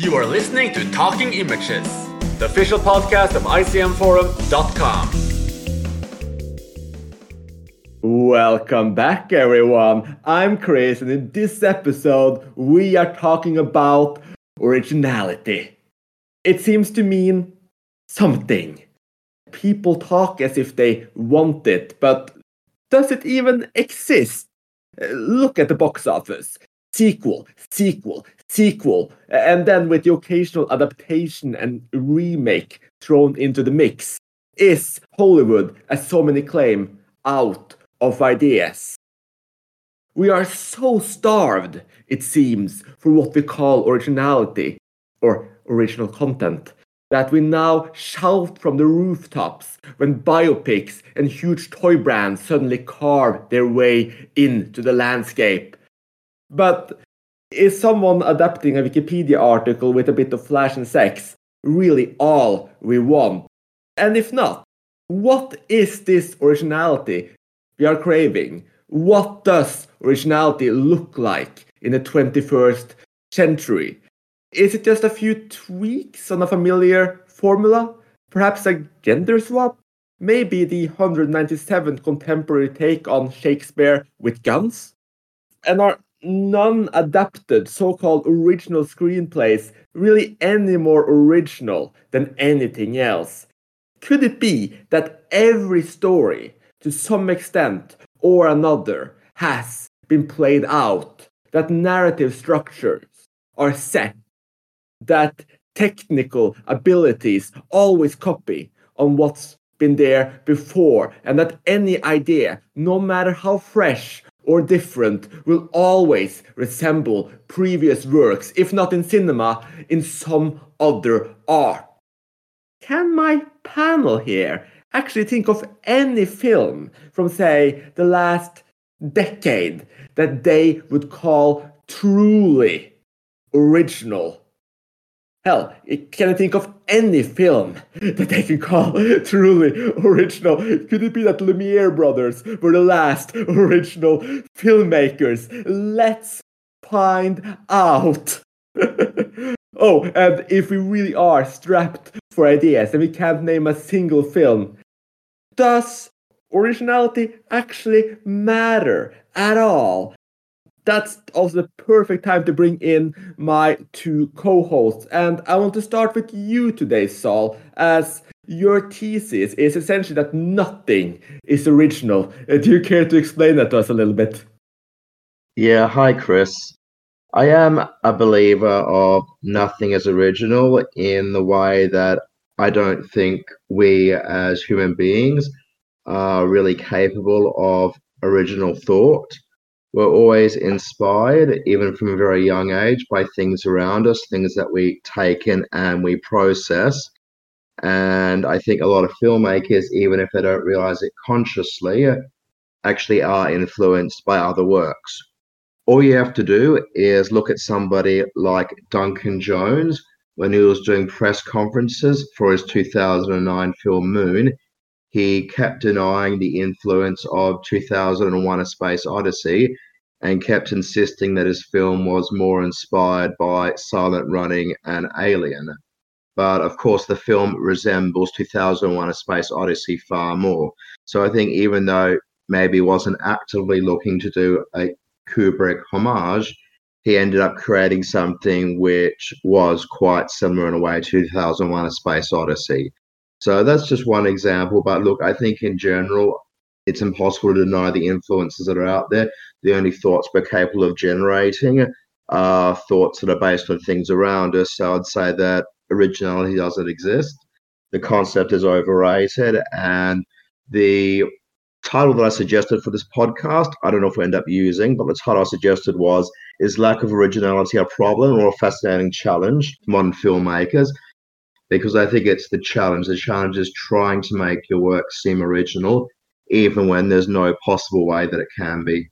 You are listening to Talking Images, the official podcast of ICMForum.com. Welcome back, everyone. I'm Chris, and in this episode, we are talking about originality. It seems to mean something. People talk as if they want it, but does it even exist? Look at the box office. Sequel, and then with the occasional adaptation and remake thrown into the mix. Is Hollywood, as so many claim, out of ideas? We are so starved, it seems, for what we call originality, or original content, that we now shout from the rooftops when biopics and huge toy brands suddenly carve their way into the landscape. But is someone adapting a Wikipedia article with a bit of flash and sex really all we want? And if not, what is this originality we are craving? What does originality look like in the 21st century? Is it just a few tweaks on a familiar formula? Perhaps a gender swap? Maybe the 197th contemporary take on Shakespeare with guns? And are non-adapted so-called original screenplays really any more original than anything else? Could it be that every story, to some extent or another, has been played out, that narrative structures are set, that technical abilities always copy on what's been there before, and that any idea, no matter how fresh or different, will always resemble previous works, if not in cinema, in some other art? Can my panel here actually think of any film from, say, the last decade that they would call truly original? Hell, can I think of any film that they can call truly original? Could it be that Lumiere brothers were the last original filmmakers? Let's find out. Oh, and if we really are strapped for ideas and we can't name a single film, does originality actually matter at all? That's also the perfect time to bring in my two co-hosts. And I want to start with you today, Saul, as your thesis is essentially that nothing is original. Do you care to explain that to us a little bit? Yeah, hi, Chris. I am a believer of nothing is original in the way that I don't think we as human beings are really capable of original thought. We're always inspired, even from a very young age, by things around us, things that we take in and we process. And I think a lot of filmmakers, even if they don't realize it consciously, actually are influenced by other works. All you have to do is look at somebody like Duncan Jones when he was doing press conferences for his 2009 film Moon. He kept denying the influence of 2001: A Space Odyssey and kept insisting that his film was more inspired by Silent Running and Alien. But of course, the film resembles 2001: A Space Odyssey far more. So I think even though maybe he wasn't actively looking to do a Kubrick homage, he ended up creating something which was quite similar in a way to 2001: A Space Odyssey. So that's just one example. But look, I think in general, it's impossible to deny the influences that are out there. The only thoughts we're capable of generating are thoughts that are based on things around us. So I'd say that originality doesn't exist. The concept is overrated. And the title that I suggested for this podcast, I don't know if we end up using, but the title I suggested was, is lack of originality a problem or a fascinating challenge to modern filmmakers? Because I think it's the challenge. The challenge is trying to make your work seem original, even when there's no possible way that it can be.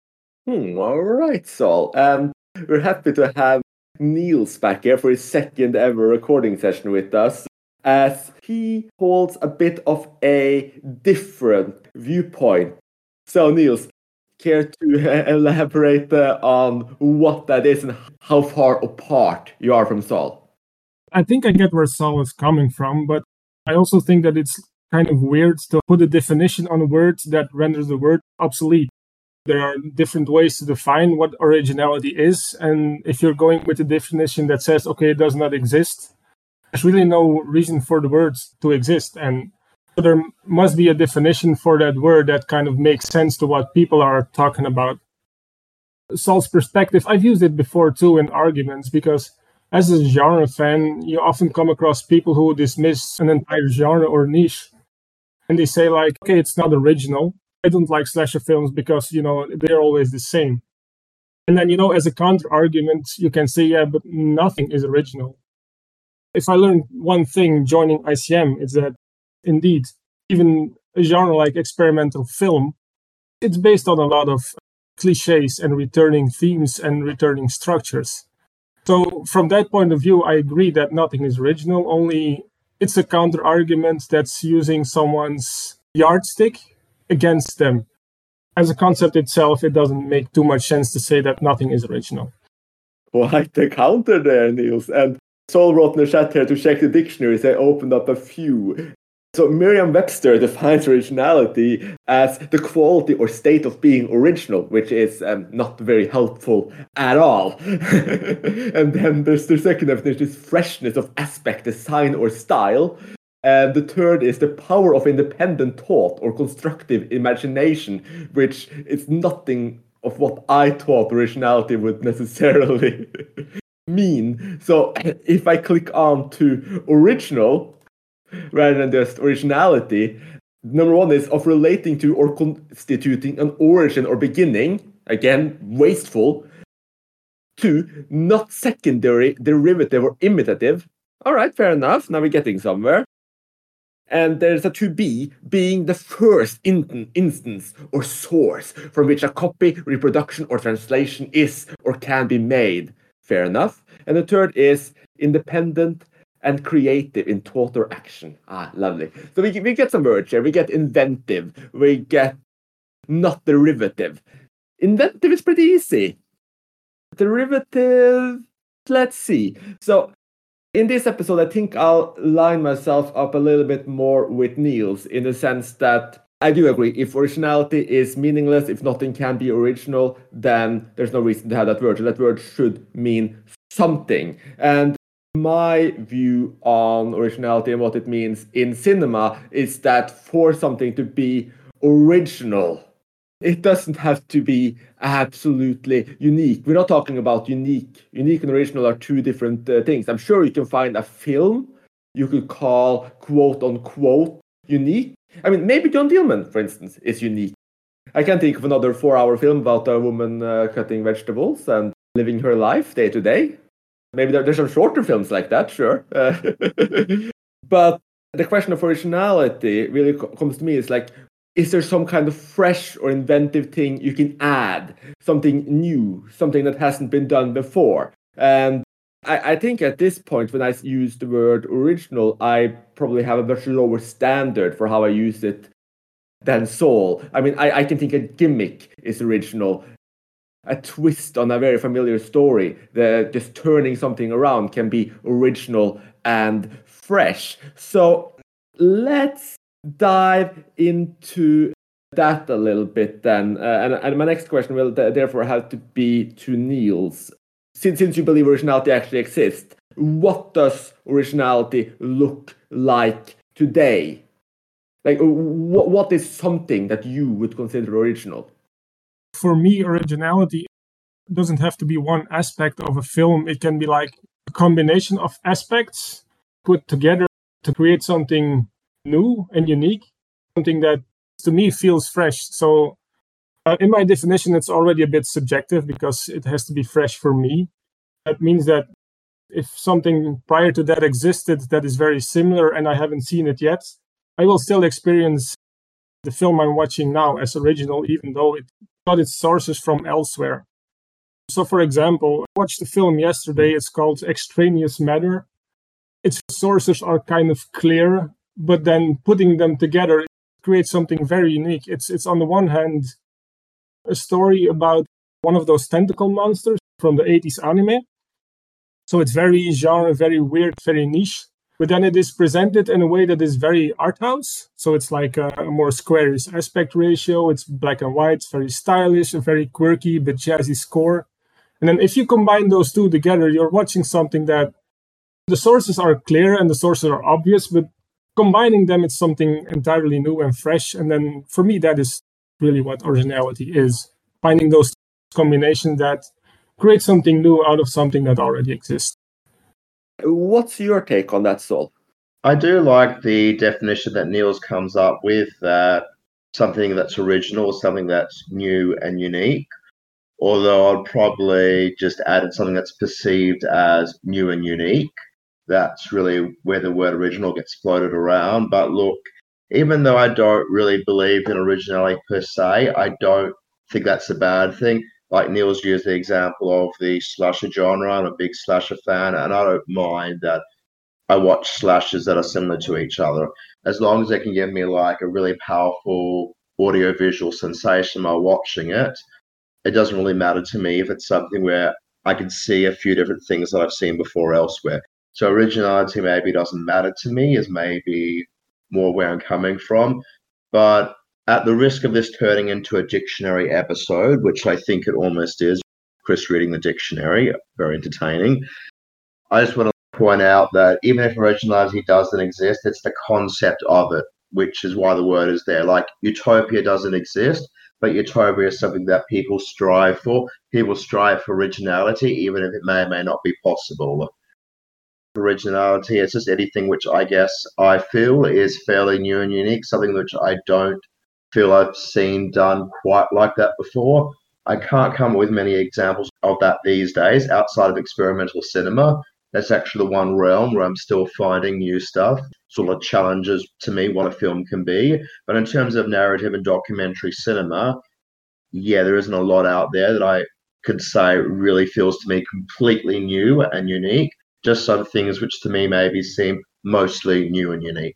All right, Saul. We're happy to have Niels back here for his second ever recording session with us, as he holds a bit of a different viewpoint. So, Niels, care to elaborate on what that is and how far apart you are from Saul? I think I get where Saul is coming from, but I also think that it's kind of weird to put a definition on a word that renders the word obsolete. There are different ways to define what originality is, and if you're going with a definition that says, okay, it does not exist, there's really no reason for the words to exist, and so there must be a definition for that word that kind of makes sense to what people are talking about. Saul's perspective, I've used it before too in arguments, because as a genre fan, you often come across people who dismiss an entire genre or niche, and they say like, okay, it's not original. I don't like slasher films because, they're always the same. And then, as a counter argument, you can say, yeah, but nothing is original. If I learned one thing joining ICM, it's that indeed, even a genre like experimental film, it's based on a lot of cliches and returning themes and returning structures. So from that point of view, I agree that nothing is original, only it's a counter argument that's using someone's yardstick against them. As a concept itself, it doesn't make too much sense to say that nothing is original. Quite the counter there, Niels. And Saul wrote in the chat here to check the dictionaries. I opened up a few. So Merriam-Webster defines originality as the quality or state of being original, which is not very helpful at all. And then there's the second definition, is freshness of aspect, design, or style. And the third is the power of independent thought or constructive imagination, which is nothing of what I thought originality would necessarily mean. So if I click on to original rather than just originality, number one is of relating to or constituting an origin or beginning, again, wasteful. 2, not secondary, derivative, or imitative. All right, fair enough. Now we're getting somewhere. And there's a 2b, being the first instance or source from which a copy, reproduction, or translation is or can be made. Fair enough. And the third is independent and creative in thought or action. Lovely. So we get some words here. We get inventive. We get not derivative. Inventive is pretty easy. Derivative, let's see. So in this episode, I think I'll line myself up a little bit more with Niels in the sense that I do agree. If originality is meaningless, if nothing can be original, then there's no reason to have that word. So that word should mean something. And my view on originality and what it means in cinema is that for something to be original, it doesn't have to be absolutely unique. We're not talking about unique. Unique and original are two different things. I'm sure you can find a film you could call quote unquote unique. I mean, maybe John Dillman, for instance, is unique. I can't think of another 4-hour film about a woman cutting vegetables and living her life day to day. Maybe there's some shorter films like that, sure. But the question of originality really comes to me is like, is there some kind of fresh or inventive thing you can add? Something new, something that hasn't been done before? And I think at this point, when I use the word original, I probably have a much lower standard for how I use it than Saul. I mean, I can think a gimmick is original. A twist on a very familiar story, just turning something around can be original and fresh. So let's dive into that a little bit then. And my next question will therefore have to be to Niels. Since you believe originality actually exists, what does originality look like today? Like, what is something that you would consider original? For me, originality doesn't have to be one aspect of a film. It can be like a combination of aspects put together to create something new and unique, something that to me feels fresh. So in my definition, it's already a bit subjective because it has to be fresh for me. That means that if something prior to that existed that is very similar and I haven't seen it yet, I will still experience the film I'm watching now as original, even though it got its sources from elsewhere. So, for example, I watched a film yesterday. It's called Extraneous Matter. Its sources are kind of clear, but then putting them together creates something very unique. It's on the one hand a story about one of those tentacle monsters from the 80s anime. So it's very genre, very weird, very niche. But then it is presented in a way that is very art house. So it's like a more squarish aspect ratio. It's black and white, it's very stylish, a very quirky but jazzy score. And then if you combine those two together, you're watching something that the sources are clear and the sources are obvious, but combining them, it's something entirely new and fresh. And then for me, that is really what originality is. Finding those combinations that create something new out of something that already exists. What's your take on that, Sol? I do like the definition that Niels comes up with, that something that's original, something that's new and unique. Although I'd probably just added something that's perceived as new and unique. That's really where the word original gets floated around. But look, even though I don't really believe in originality per se, I don't think that's a bad thing. Like Niels used the example of the slasher genre. I'm a big slasher fan, and I don't mind that I watch slashers that are similar to each other, as long as they can give me like a really powerful audio-visual sensation while watching it. It doesn't really matter to me if it's something where I can see a few different things that I've seen before elsewhere. So originality maybe doesn't matter to me, is maybe more where I'm coming from. But at the risk of this turning into a dictionary episode, which I think it almost is, Chris reading the dictionary, very entertaining, I just want to point out that even if originality doesn't exist, it's the concept of it, which is why the word is there. Like utopia doesn't exist, but utopia is something that people strive for. People strive for originality, even if it may or may not be possible. Originality is just anything which I guess I feel is fairly new and unique, something which I don't feel I've seen done quite like that before. I can't come up with many examples of that these days outside of experimental cinema. That's actually the one realm where I'm still finding new stuff, sort of challenges to me what a film can be. But in terms of narrative and documentary cinema, yeah, there isn't a lot out there that I could say really feels to me completely new and unique. Just some things which to me maybe seem mostly new and unique.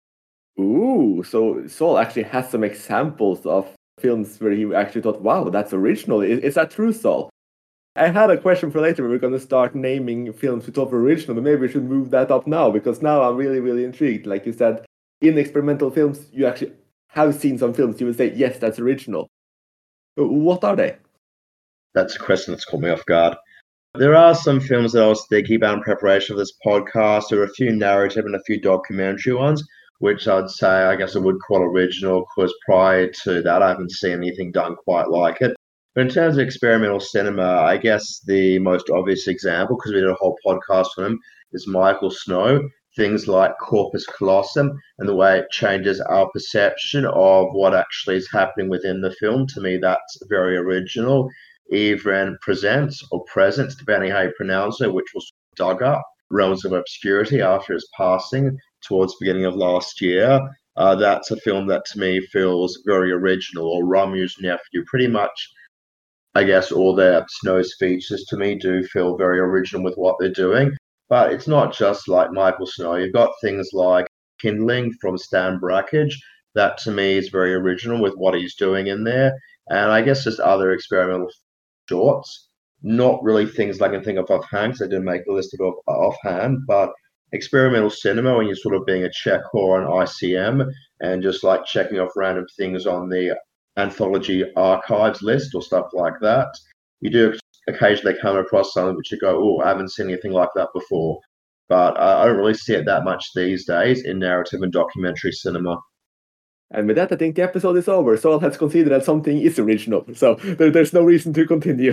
Ooh, so Saul actually has some examples of films where he actually thought, wow, that's original. Is that true, Saul? I had a question for later where we're going to start naming films we thought were original, but maybe we should move that up now, because now I'm really, really intrigued. Like you said, in experimental films, you actually have seen some films you would say, yes, that's original. What are they? That's a question that's caught me off guard. There are some films that I was thinking about in preparation for this podcast. There are a few narrative and a few documentary ones, which I'd say I guess I would call original, because prior to that I haven't seen anything done quite like it. But in terms of experimental cinema, I guess the most obvious example, because we did a whole podcast on him, is Michael Snow. Things like Corpus Callosum and the way it changes our perception of what actually is happening within the film. To me, that's very original. Even Presents, or Presence, depending how you pronounce it, which was dug up Realms of Obscurity after his passing towards the beginning of last year. That's a film that to me feels very original. Or Ramu's Nephew, pretty much, I guess all their Snow's features to me do feel very original with what they're doing. But it's not just like Michael Snow. You've got things like Kindling from Stan Brakhage. That to me is very original with what he's doing in there. And I guess just other experimental shorts. Not really things I can think of offhand, because I didn't make a list of offhand, but experimental cinema, when you're sort of being a Czech or an ICM and just like checking off random things on the anthology archives list or stuff like that, you do occasionally come across something which you go, oh, I haven't seen anything like that before. But I don't really see it that much these days in narrative and documentary cinema. And with that, I think the episode is over. Saul has considered that something is original, so there's no reason to continue.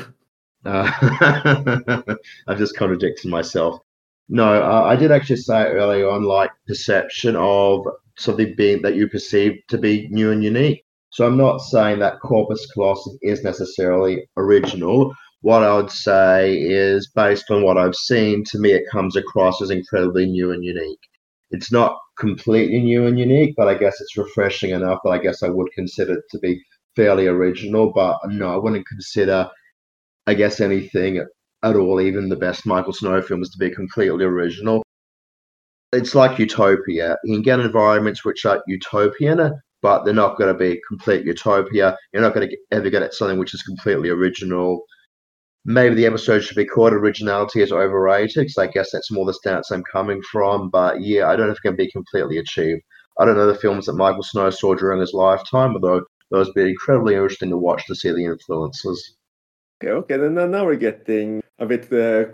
I've just contradicted myself. No, I did actually say early on, like perception of something being that you perceive to be new and unique. So I'm not saying that Corpus Callosum is necessarily original. What I would say is, based on what I've seen, to me it comes across as incredibly new and unique. It's not completely new and unique, but I guess it's refreshing enough that I guess I would consider it to be fairly original. But no, I wouldn't consider, I guess, anything at all, even the best Michael Snow films, to be completely original. It's like Utopia. You can get environments which are utopian, but they're not going to be complete utopia. You're not going to ever get something which is completely original. Maybe the episode should be called Originality is Overrated, because I guess that's more the stance I'm coming from. But yeah, I don't know if it can be completely achieved. I don't know the films that Michael Snow saw during his lifetime, although those would be incredibly interesting to watch to see the influences. Okay. Then now we're getting a bit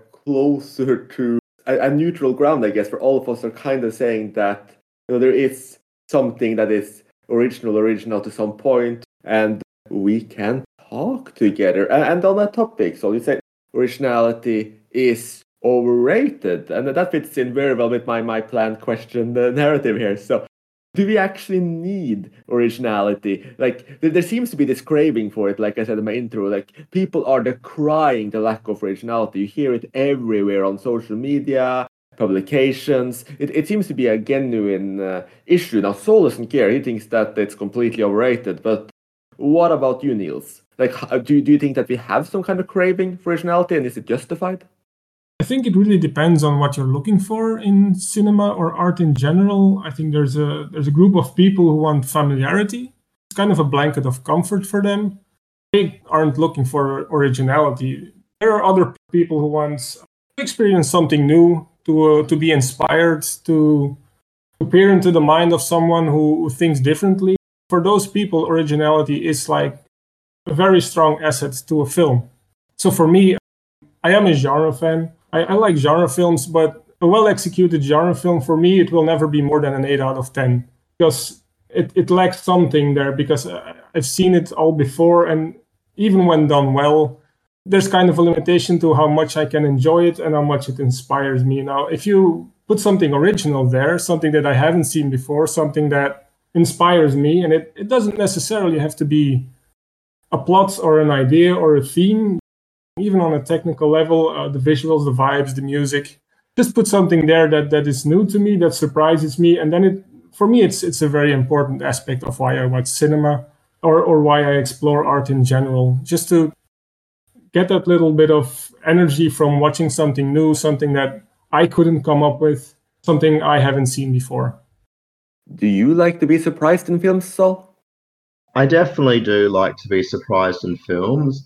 closer to a neutral ground, I guess, where all of us are kind of saying that there is something that is original to some point, and we can talk together. And on that topic, so you say originality is overrated, and that fits in very well with my planned question narrative here. So, do we actually need originality? Like, there seems to be this craving for it, like I said in my intro. Like, people are decrying the lack of originality. You hear it everywhere on social media, publications. It seems to be a genuine issue. Now, Saul doesn't care. He thinks that it's completely overrated. But what about you, Niels? Like, do you think that we have some kind of craving for originality, and is it justified? I think it really depends on what you're looking for in cinema or art in general. I think there's a group of people who want familiarity. It's kind of a blanket of comfort for them. They aren't looking for originality. There are other people who want to experience something new, to be inspired, to peer into the mind of someone who thinks differently. For those people, originality is like a very strong asset to a film. So for me, I am a genre fan. I like genre films, but a well-executed genre film, for me, it will never be more than an 8 out of 10. Because it lacks something there, because I've seen it all before, and even when done well, there's kind of a limitation to how much I can enjoy it and how much it inspires me. Now, if you put something original there, something that I haven't seen before, something that inspires me, and it doesn't necessarily have to be a plot or an idea or a theme, even on a technical level, the visuals, the vibes, the music, just put something there that is new to me, that surprises me. And then for me, it's a very important aspect of why I watch cinema or why I explore art in general, just to get that little bit of energy from watching something new, something that I couldn't come up with, something I haven't seen before. Do you like to be surprised in films, Saul? I definitely do like to be surprised in films.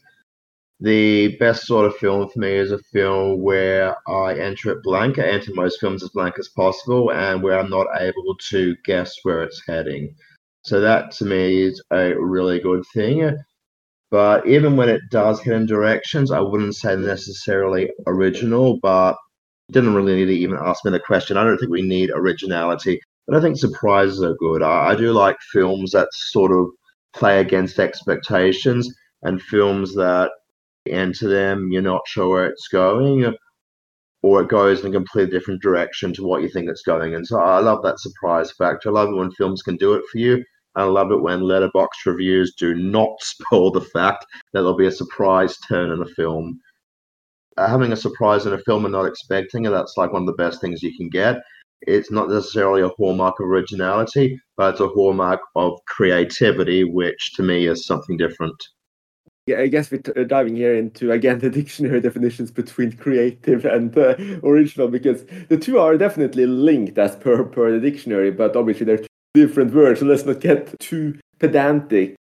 The best sort of film for me is a film where I enter it blank. I enter most films as blank as possible, and where I'm not able to guess where it's heading. So that to me is a really good thing. But even when it does head in directions, I wouldn't say necessarily original, but you didn't really need to even ask me the question. I don't think we need originality, but I think surprises are good. I do like films that sort of play against expectations, and films that enter them, you're not sure where it's going, or it goes in a completely different direction to what you think it's going. And so I love that surprise factor. I love it when films can do it for you. I love it when Letterboxd reviews do not spoil the fact that there'll be a surprise turn in a film. Having a surprise in a film and not expecting it, that's like one of the best things you can get. It's not necessarily a hallmark of originality, but it's a hallmark of creativity, which to me is something different. Yeah, I guess we're diving here into, again, the dictionary definitions between creative and original, because the two are definitely linked as per the dictionary, but obviously they're two different words, so let's not get too pedantic.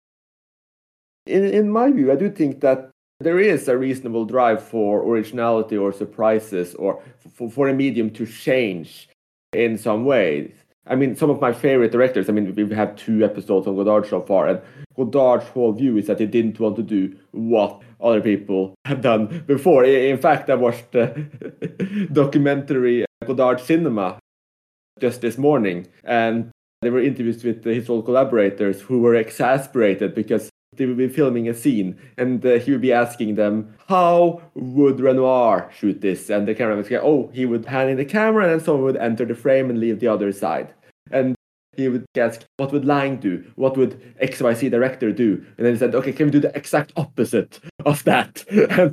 In my view, I do think that there is a reasonable drive for originality or surprises, or for a medium to change in some ways. I mean, some of my favorite directors, I mean, we've had 2 episodes on Godard so far, and Godard's whole view is that he didn't want to do what other people have done before. In fact, I watched the documentary Godard Cinema just this morning, and there were interviews with his old collaborators who were exasperated because they would be filming a scene, and he would be asking them, how would Renoir shoot this? And the cameraman would say, he would hand in the camera, and then someone would enter the frame and leave the other side. And he would ask, what would Lang do? What would XYZ director do? And then he said, okay, can we do the exact opposite of that? And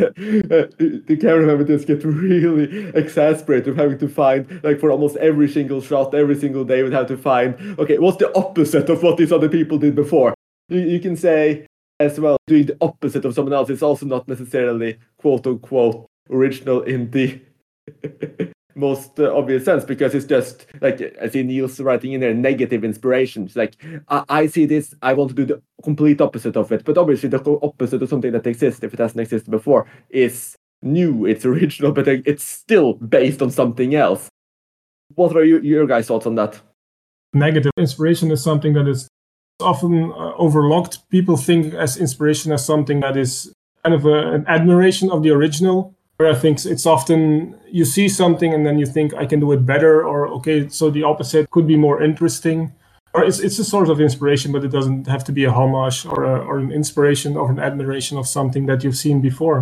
the cameraman would just get really exasperated of having to find, like, for almost every single shot, every single day, would have to find, okay, what's the opposite of what these other people did before? You can say as well, doing the opposite of someone else is also not necessarily quote unquote original in the most obvious sense, because it's just like, I see Niels writing in there, negative inspirations. Like, I see this, I want to do the complete opposite of it. But obviously, the opposite of something that exists, if it hasn't existed before, is new, it's original, but it's still based on something else. What are your guys' thoughts on that? Negative inspiration is something that is often overlooked. People think as inspiration as something that is kind of an admiration of the original, where I think it's often you see something and then you think, I can do it better, or okay, so the opposite could be more interesting. Or it's a source of inspiration, but it doesn't have to be a homage or an inspiration or an admiration of something that you've seen before.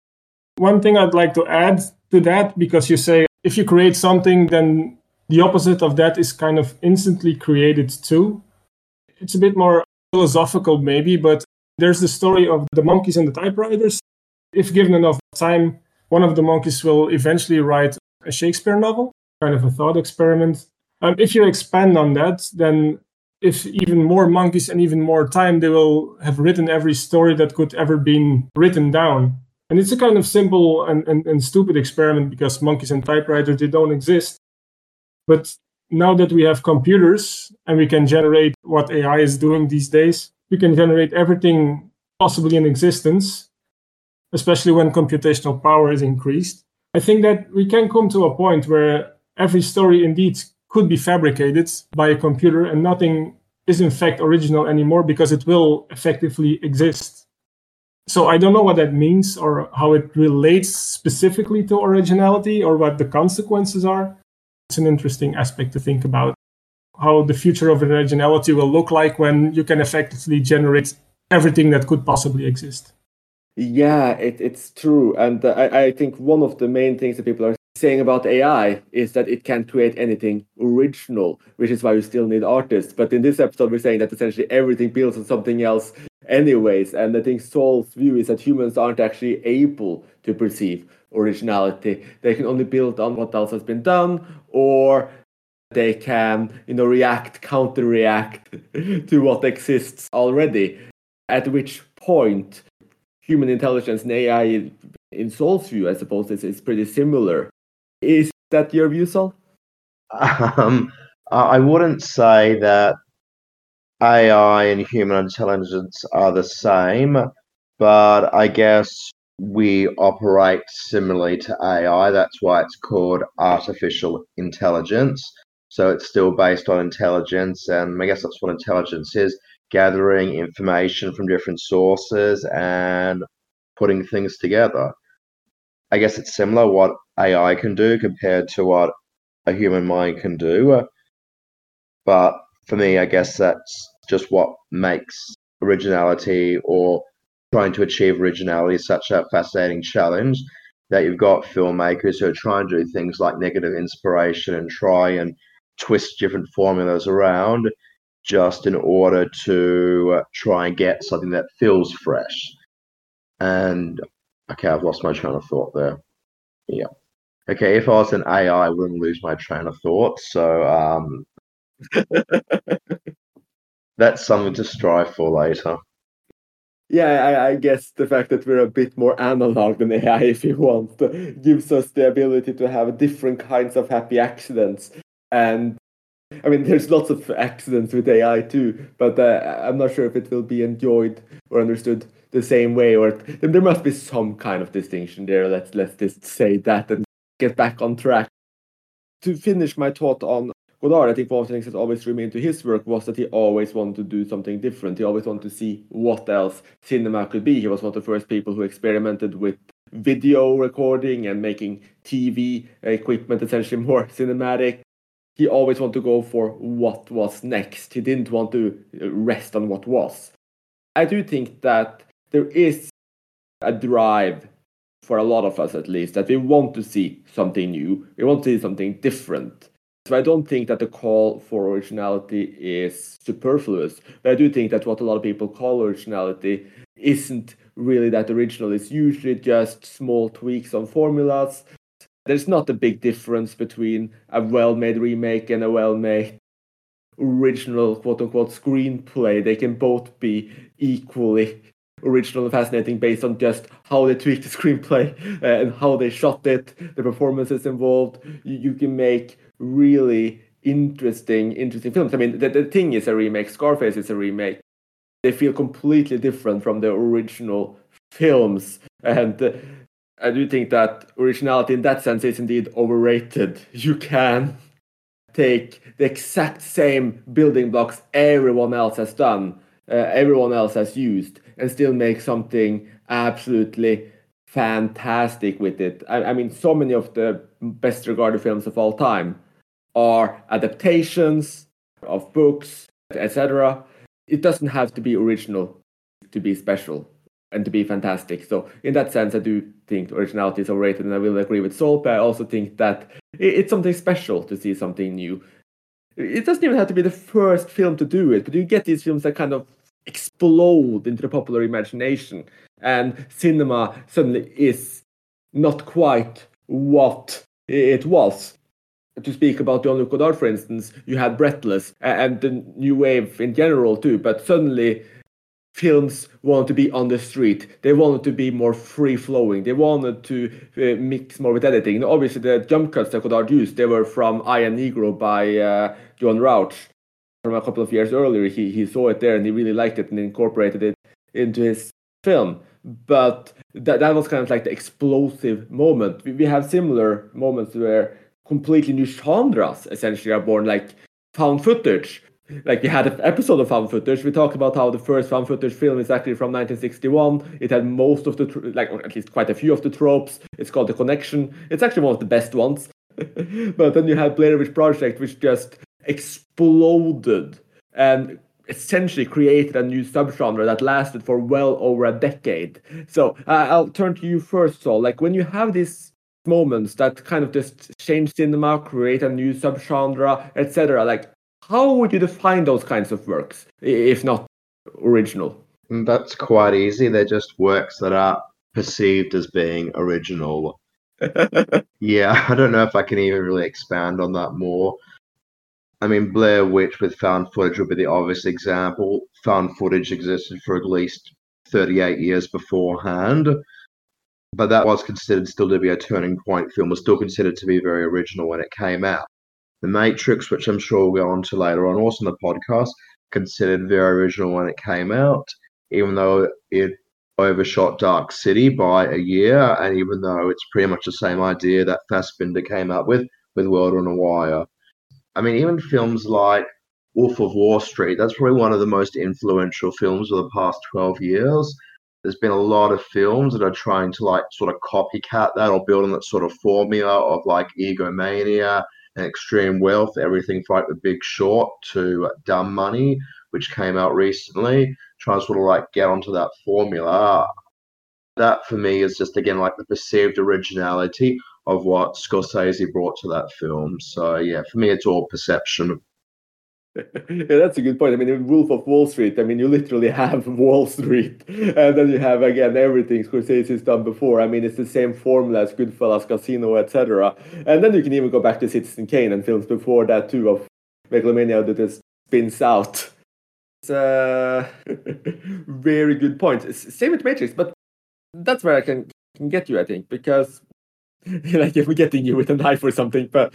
One thing I'd like to add to that, because you say if you create something, then the opposite of that is kind of instantly created too. It's a bit more philosophical maybe, but there's the story of the monkeys and the typewriters. If given enough time, one of the monkeys will eventually write a Shakespeare novel, kind of a thought experiment. If you expand on that, then if even more monkeys and even more time, they will have written every story that could ever been written down. And it's a kind of simple and stupid experiment, because monkeys and typewriters, they don't exist. But now that we have computers and we can generate what AI is doing these days, we can generate everything possibly in existence, especially when computational power is increased. I think that we can come to a point where every story indeed could be fabricated by a computer and nothing is in fact original anymore, because it will effectively exist. So I don't know what that means or how it relates specifically to originality or what the consequences are. It's an interesting aspect to think about, how the future of originality will look like when you can effectively generate everything that could possibly exist. Yeah, it's true. And I think one of the main things that people are saying about AI is that it can't create anything original, which is why you still need artists. But in this episode, we're saying that essentially everything builds on something else anyways. And I think Saul's view is that humans aren't actually able to perceive originality. They can only build on what else has been done, or they can, counter-react to what exists already. At which point, human intelligence and AI, in Saul's view, I suppose, is pretty similar. Is that your view, Saul? I wouldn't say that AI and human intelligence are the same, but I guess we operate similarly to AI. That's why it's called artificial intelligence. So it's still based on intelligence, and I guess that's what intelligence is: gathering information from different sources and putting things together. I guess it's similar what AI can do compared to what a human mind can do. But for me, I guess that's just what makes originality, or trying to achieve originality, such a fascinating challenge, that you've got filmmakers who are trying to do things like negative inspiration and try and twist different formulas around just in order to try and get something that feels fresh. And okay, I've lost my train of thought there. Yeah. Okay, if I was an AI, I wouldn't lose my train of thought. So that's something to strive for later. Yeah, I guess the fact that we're a bit more analog than AI, if you want, gives us the ability to have different kinds of happy accidents. And I mean, there's lots of accidents with AI too, but I'm not sure if it will be enjoyed or understood the same way, or there must be some kind of distinction there. Let's just say that and get back on track. To finish my thought on Godard, I think one of the things that always remained to his work was that he always wanted to do something different. He always wanted to see what else cinema could be. He was one of the first people who experimented with video recording and making TV equipment essentially more cinematic. He always wanted to go for what was next. He didn't want to rest on what was. I do think that there is a drive, for a lot of us at least, that we want to see something new. We want to see something different. So I don't think that the call for originality is superfluous. But I do think that what a lot of people call originality isn't really that original. It's usually just small tweaks on formulas. There's not a big difference between a well-made remake and a well-made original quote-unquote screenplay. They can both be equally original and fascinating based on just how they tweaked the screenplay and how they shot it, the performances involved. You can make really interesting films. I mean, the Thing is a remake, Scarface is a remake. They feel completely different from the original films, and I do think that originality in that sense is indeed overrated. You can take the exact same building blocks everyone else has done, everyone else has used, and still make something absolutely fantastic with it. I mean, so many of the best regarded films of all time are adaptations of books, etc. It doesn't have to be original to be special and to be fantastic. So in that sense, I do think originality is overrated, and I will agree with Sol, but I also think that it's something special to see something new. It doesn't even have to be the first film to do it, but you get these films that kind of explode into the popular imagination, and cinema suddenly is not quite what it was. To speak about Jean-Luc Godard, for instance, you had Breathless and the new wave in general too, but suddenly films wanted to be on the street. They wanted to be more free-flowing. They wanted to mix more with editing. And obviously, the jump cuts that Godard used, they were from I Am Negro by John Rauch. From a couple of years earlier, he saw it there and he really liked it and incorporated it into his film. But that was kind of like the explosive moment. We have similar moments where completely new genres essentially are born, like found footage. Like we had an episode of found footage. We talked about how the first found footage film is actually from 1961. It had most of the, or at least quite a few of the tropes. It's called The Connection. It's actually one of the best ones. But then you had Blair Witch Project, which just exploded and essentially created a new subgenre that lasted for well over a decade. So I'll turn to you first, Sol. Like when you have these moments that kind of just change cinema, create a new subgenre, etc. Like, how would you define those kinds of works, if not original? That's quite easy. They're just works that are perceived as being original. Yeah, I don't know if I can even really expand on that more. I mean, Blair Witch with found footage would be the obvious example. Found footage existed for at least 38 years beforehand, but that was considered still to be a turning point film, was still considered to be very original when it came out. The Matrix, which I'm sure we'll go on to later on, also in the podcast, considered very original when it came out, even though it overshot Dark City by a year, and even though it's pretty much the same idea that Fassbinder came up with World on a Wire. I mean, even films like Wolf of Wall Street, that's probably one of the most influential films of the past 12 years. There's been a lot of films that are trying to like sort of copycat that or build on that sort of formula of like egomania and extreme wealth, everything from like The Big Short to Dumb Money, which came out recently, trying to sort of like get onto that formula. That for me is just again like the perceived originality of what Scorsese brought to that film. So yeah, for me it's all perception. Yeah, that's a good point. I mean, in Wolf of Wall Street, I mean, you literally have Wall Street, and then you have again everything Scorsese's done before. I mean, it's the same formula as Goodfellas, Casino, etc. And then you can even go back to Citizen Kane and films before that too of megalomania that just spins out. It's a very good point. Same with Matrix, but that's where I can get you, I think, because like if we're getting you with a knife or something, but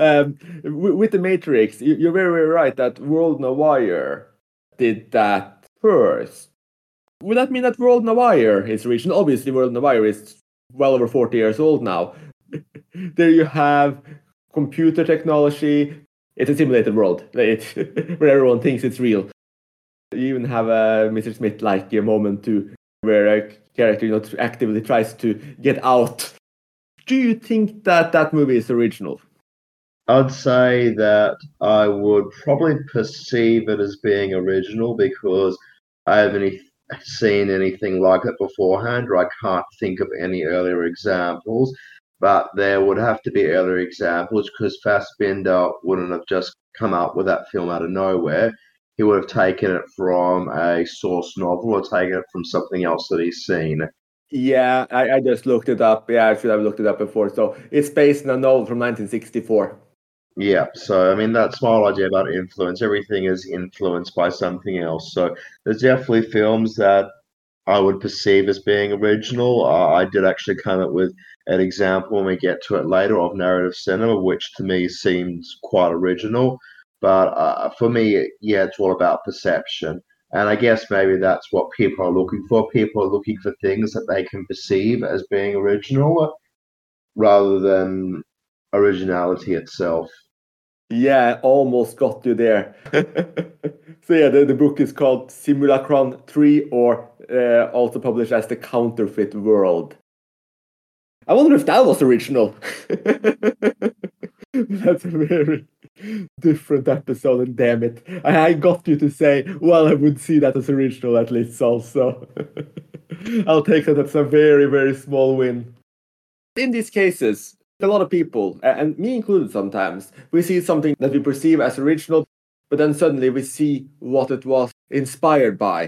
with the Matrix, you're very, very right that World on a Wire did that first. Would that mean that World on a Wire is original? Obviously, World on a Wire is well over 40 years old now. There you have computer technology. It's a simulated world where everyone thinks it's real. You even have a Mr. Smith-like moment too, where a character actively tries to get out. Do you think that that movie is original? I'd say that I would probably perceive it as being original because I haven't seen anything like it beforehand, or I can't think of any earlier examples. But there would have to be earlier examples because Fassbinder wouldn't have just come up with that film out of nowhere. He would have taken it from a source novel or taken it from something else that he's seen. Yeah, I just looked it up. Yeah, I should have looked it up before. So it's based on a novel from 1964. Yeah, so I mean, that's my whole idea about influence. Everything is influenced by something else. So there's definitely films that I would perceive as being original. I did actually come up with an example when we get to it later of narrative cinema, which to me seems quite original. But for me, yeah, it's all about perception. And I guess maybe that's what people are looking for. People are looking for things that they can perceive as being original rather than originality itself. Yeah, almost got you there. So yeah, the book is called Simulacron 3, or also published as The Counterfeit World. I wonder if that was original. That's a very different episode, and damn it. I got you to say, well, I would see that as original at least also. I'll take that as a very, very small win. In these cases, a lot of people, and me included sometimes, we see something that we perceive as original, but then suddenly we see what it was inspired by.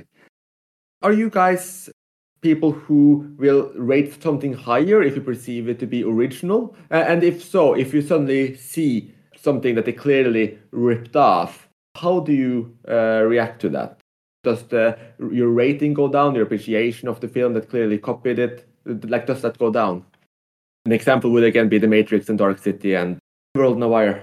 Are you guys people who will rate something higher if you perceive it to be original? And if so, if you suddenly see something that they clearly ripped off, how do you react to that? Does your rating go down, your appreciation of the film that clearly copied it? Like, does that go down? An example would again be The Matrix and Dark City and World on a Wire.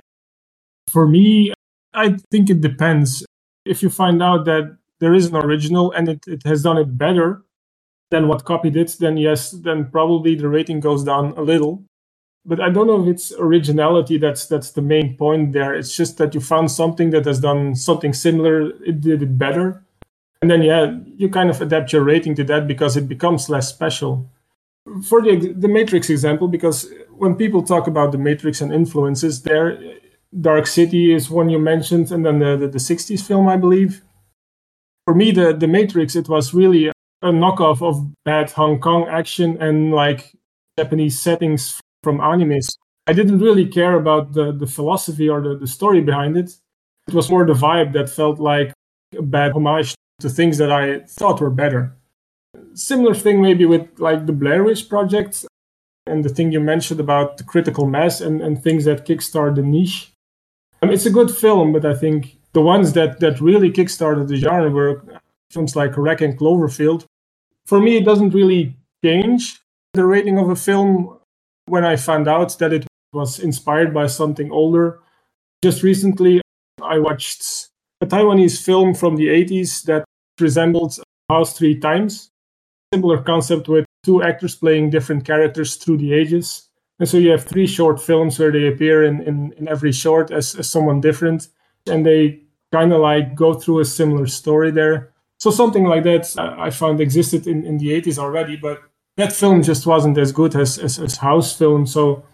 For me, I think it depends. If you find out that there is an original and it has done it better than what copied it, then yes, then probably the rating goes down a little. But I don't know if it's originality that's the main point there. It's just that you found something that has done something similar, it did it better. And then, yeah, you kind of adapt your rating to that because it becomes less special. For the Matrix example, because when people talk about the Matrix and influences there, Dark City is one you mentioned, and then the 60s film, I believe. For me, the Matrix, it was really a knockoff of bad Hong Kong action and like Japanese settings from animes. I didn't really care about the philosophy or the story behind it. It was more the vibe that felt like a bad homage to things that I thought were better. Similar thing maybe with like the Blair Witch Project and the thing you mentioned about the critical mass and things that kickstart the niche. It's a good film, but I think the ones that really kickstarted the genre were films like Wreck and Cloverfield. For me, it doesn't really change the rating of a film when I found out that it was inspired by something older. Just recently, I watched a Taiwanese film from the 80s that resembled House 3 Times. Similar concept with two actors playing different characters through the ages. And so you have 3 short films where they appear in every short as someone different. And they kind of like go through a similar story there. So something like that I found existed in the 80s already, but that film just wasn't as good as House film. So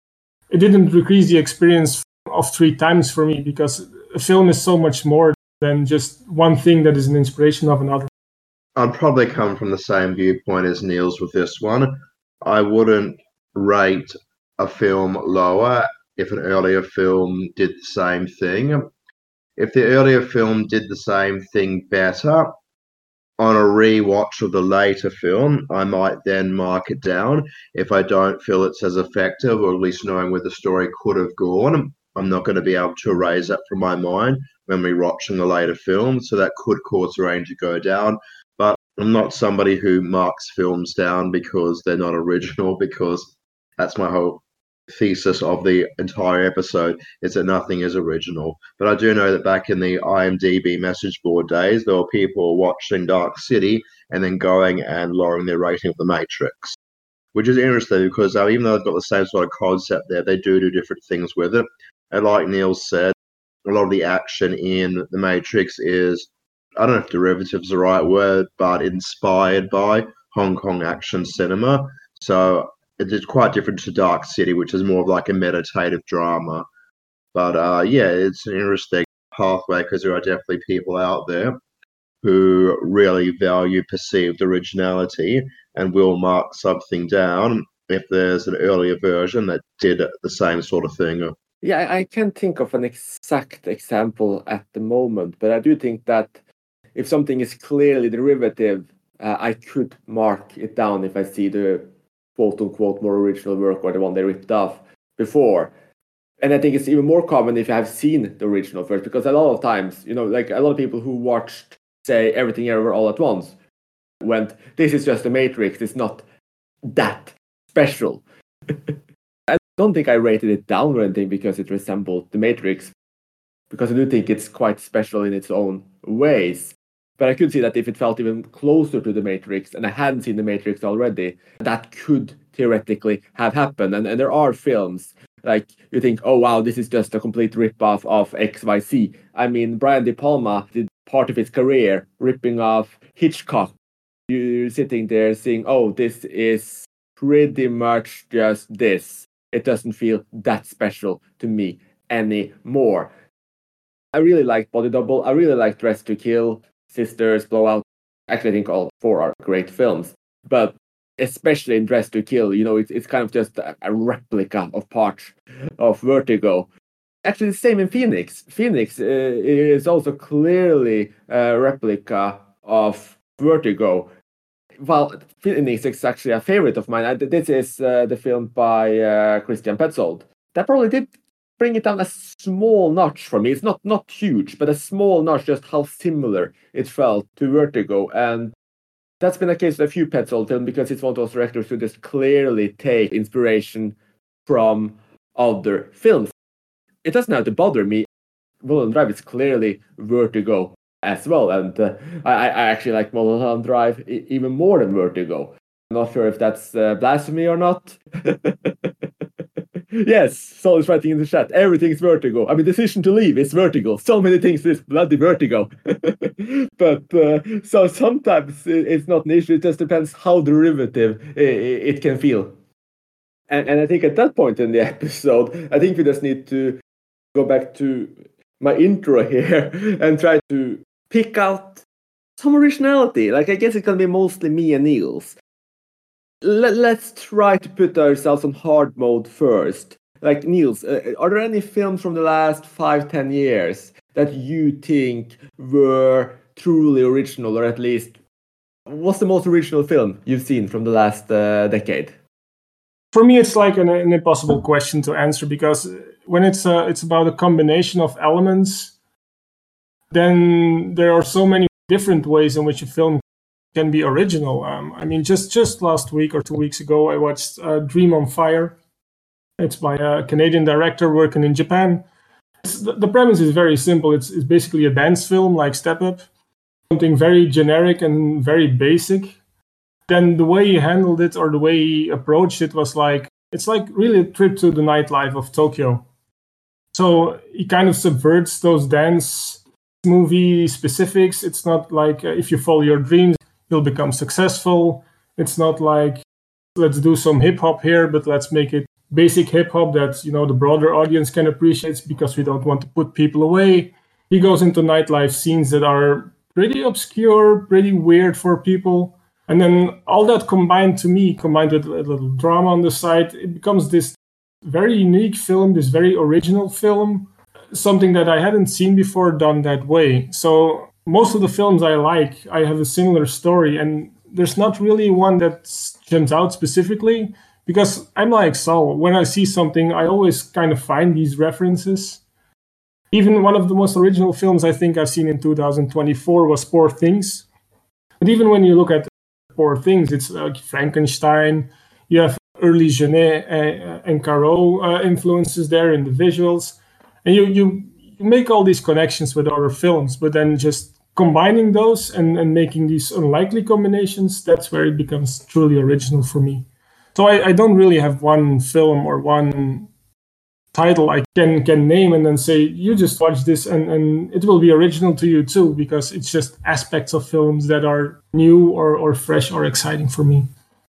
it didn't increase the experience of 3 times for me, because a film is so much more than just one thing that is an inspiration of another. I'd probably come from the same viewpoint as Niels with this one. I wouldn't rate a film lower if an earlier film did the same thing. If the earlier film did the same thing better, on a rewatch of the later film, I might then mark it down. If I don't feel it's as effective, or at least knowing where the story could have gone, I'm not going to be able to erase that from my mind when we're watching the later film. So that could cause the rating to go down. But I'm not somebody who marks films down because they're not original, because that's my whole thesis of the entire episode, is that nothing is original. But I do know that back in the IMDb message board days, there were people watching Dark City and then going and lowering their rating of The Matrix, which is interesting because even though they've got the same sort of concept there, they do different things with it. And like Niels said, a lot of the action in The Matrix is, I don't know if derivative is the right word, but inspired by Hong Kong action cinema. So it's quite different to Dark City, which is more of like a meditative drama. But yeah, it's an interesting pathway because there are definitely people out there who really value perceived originality and will mark something down if there's an earlier version that did the same sort of thing. Yeah, I can't think of an exact example at the moment, but I do think that if something is clearly derivative, I could mark it down if I see the quote-unquote more original work or the one they ripped off before. And I think it's even more common if you have seen the original first, because a lot of times, like a lot of people who watched, say, Everything Everywhere All at Once, went, this is just the Matrix, it's not that special. I don't think I rated it down or anything because it resembled the Matrix, because I do think it's quite special in its own ways. But I could see that if it felt even closer to the Matrix and I hadn't seen the Matrix already, that could theoretically have happened. And there are films like you think, oh wow, this is just a complete rip-off of XYZ. I mean, Brian De Palma did part of his career ripping off Hitchcock. You're sitting there saying, oh, this is pretty much just this. It doesn't feel that special to me anymore. I really liked Body Double. I really liked Dress to Kill, Sisters, Blowout. Actually, I think all four are great films. But especially in Dress to Kill, it's kind of just a replica of parts of Vertigo. Actually, the same in Phoenix. Phoenix is also clearly a replica of Vertigo. Well, Phoenix is actually a favorite of mine. This is the film by Christian Petzold. That probably did bring it down a small notch for me. It's not huge, but a small notch, just how similar it felt to Vertigo. And that's been the case with a few Petzold films, because it's one of those directors who just clearly take inspiration from other films. It doesn't have to bother me. Mulholland Drive is clearly Vertigo as well, and I actually like Mulholland Drive even more than Vertigo. I'm not sure if that's blasphemy or not. Yes, Sol is writing in the chat. Everything's Vertigo. I mean, Decision to Leave is Vertigo. So many things is bloody Vertigo. But so sometimes it's not an issue. It just depends how derivative it can feel. And I think at that point in the episode, I think we just need to go back to my intro here and try to pick out some originality. Like, I guess it's going to be mostly me and Niels. Let's try to put ourselves on hard mode first. Like, Niels, are there any films from the last 5-10 years that you think were truly original, or at least, what's the most original film you've seen from the last decade? For me, it's like an impossible question to answer, because when it's about a combination of elements, then there are so many different ways in which a film can be original. I mean, just last week or 2 weeks ago, I watched Dream on Fire. It's by a Canadian director working in Japan. The premise is very simple. It's basically a dance film like Step Up, something very generic and very basic. Then the way he handled it, or the way he approached it, was like, it's like really a trip to the nightlife of Tokyo. So he kind of subverts those dance movie specifics. It's not like if you follow your dreams, you'll become successful. It's not like, let's do some hip hop here, but let's make it basic hip hop that, the broader audience can appreciate, because we don't want to put people away. He goes into nightlife scenes that are pretty obscure, pretty weird for people. And then all that combined with a little drama on the side, it becomes this very unique film, this very original film, something that I hadn't seen before done that way. So most of the films I like, I have a similar story, and there's not really one that jumps out specifically, because I'm like Saul. When I see something, I always kind of find these references. Even one of the most original films I think I've seen in 2024 was Poor Things. But even when you look at Poor Things, it's like Frankenstein. You have early Genet and Caro influences there in the visuals. And you make all these connections with other films, but then just combining those and making these unlikely combinations, that's where it becomes truly original for me. So I don't really have one film or one title I can name and then say, you just watch this and it will be original to you too, because it's just aspects of films that are new or fresh or exciting for me.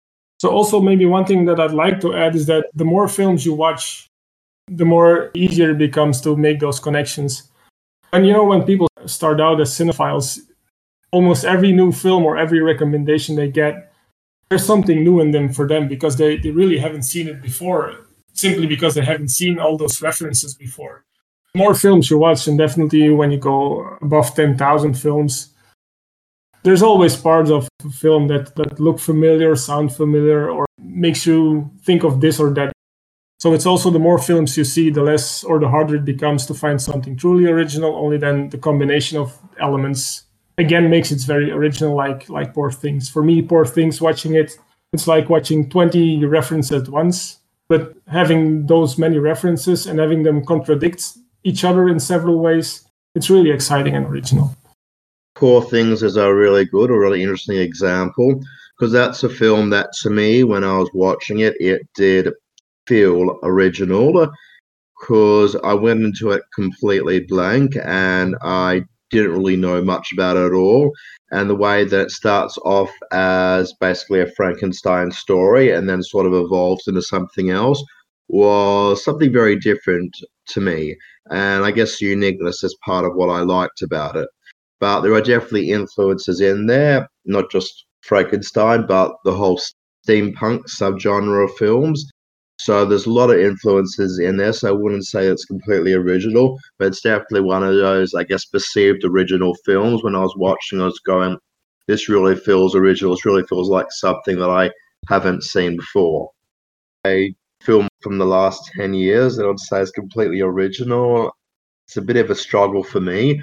So also maybe one thing that I'd like to add is that the more films you watch, the more easier it becomes to make those connections. And when people start out as cinephiles, almost every new film or every recommendation they get, there's something new in them for them, because they really haven't seen it before, simply because they haven't seen all those references before. The more films you watch, and definitely when you go above 10,000 films, there's always parts of the film that look familiar, sound familiar, or makes you think of this or that. So it's also the more films you see, the less or the harder it becomes to find something truly original, only then the combination of elements again makes it very original, like Poor Things. For me, Poor Things, watching it, it's like watching 20 references at once, but having those many references and having them contradict each other in several ways, it's really exciting and original. Poor Things is a really good, a really interesting example, because that's a film that, to me, when I was watching it, it did feel original, because I went into it completely blank and I didn't really know much about it at all. And the way that it starts off as basically a Frankenstein story and then sort of evolves into something else was something very different to me. And I guess uniqueness is part of what I liked about it. But there are definitely influences in there, not just Frankenstein, but the whole steampunk subgenre of films. So there's a lot of influences in there, so I wouldn't say it's completely original, but it's definitely one of those, I guess, perceived original films. When I was watching, I was going, this really feels original. This really feels like something that I haven't seen before. A film from the last 10 years that I'd say is completely original, it's a bit of a struggle for me.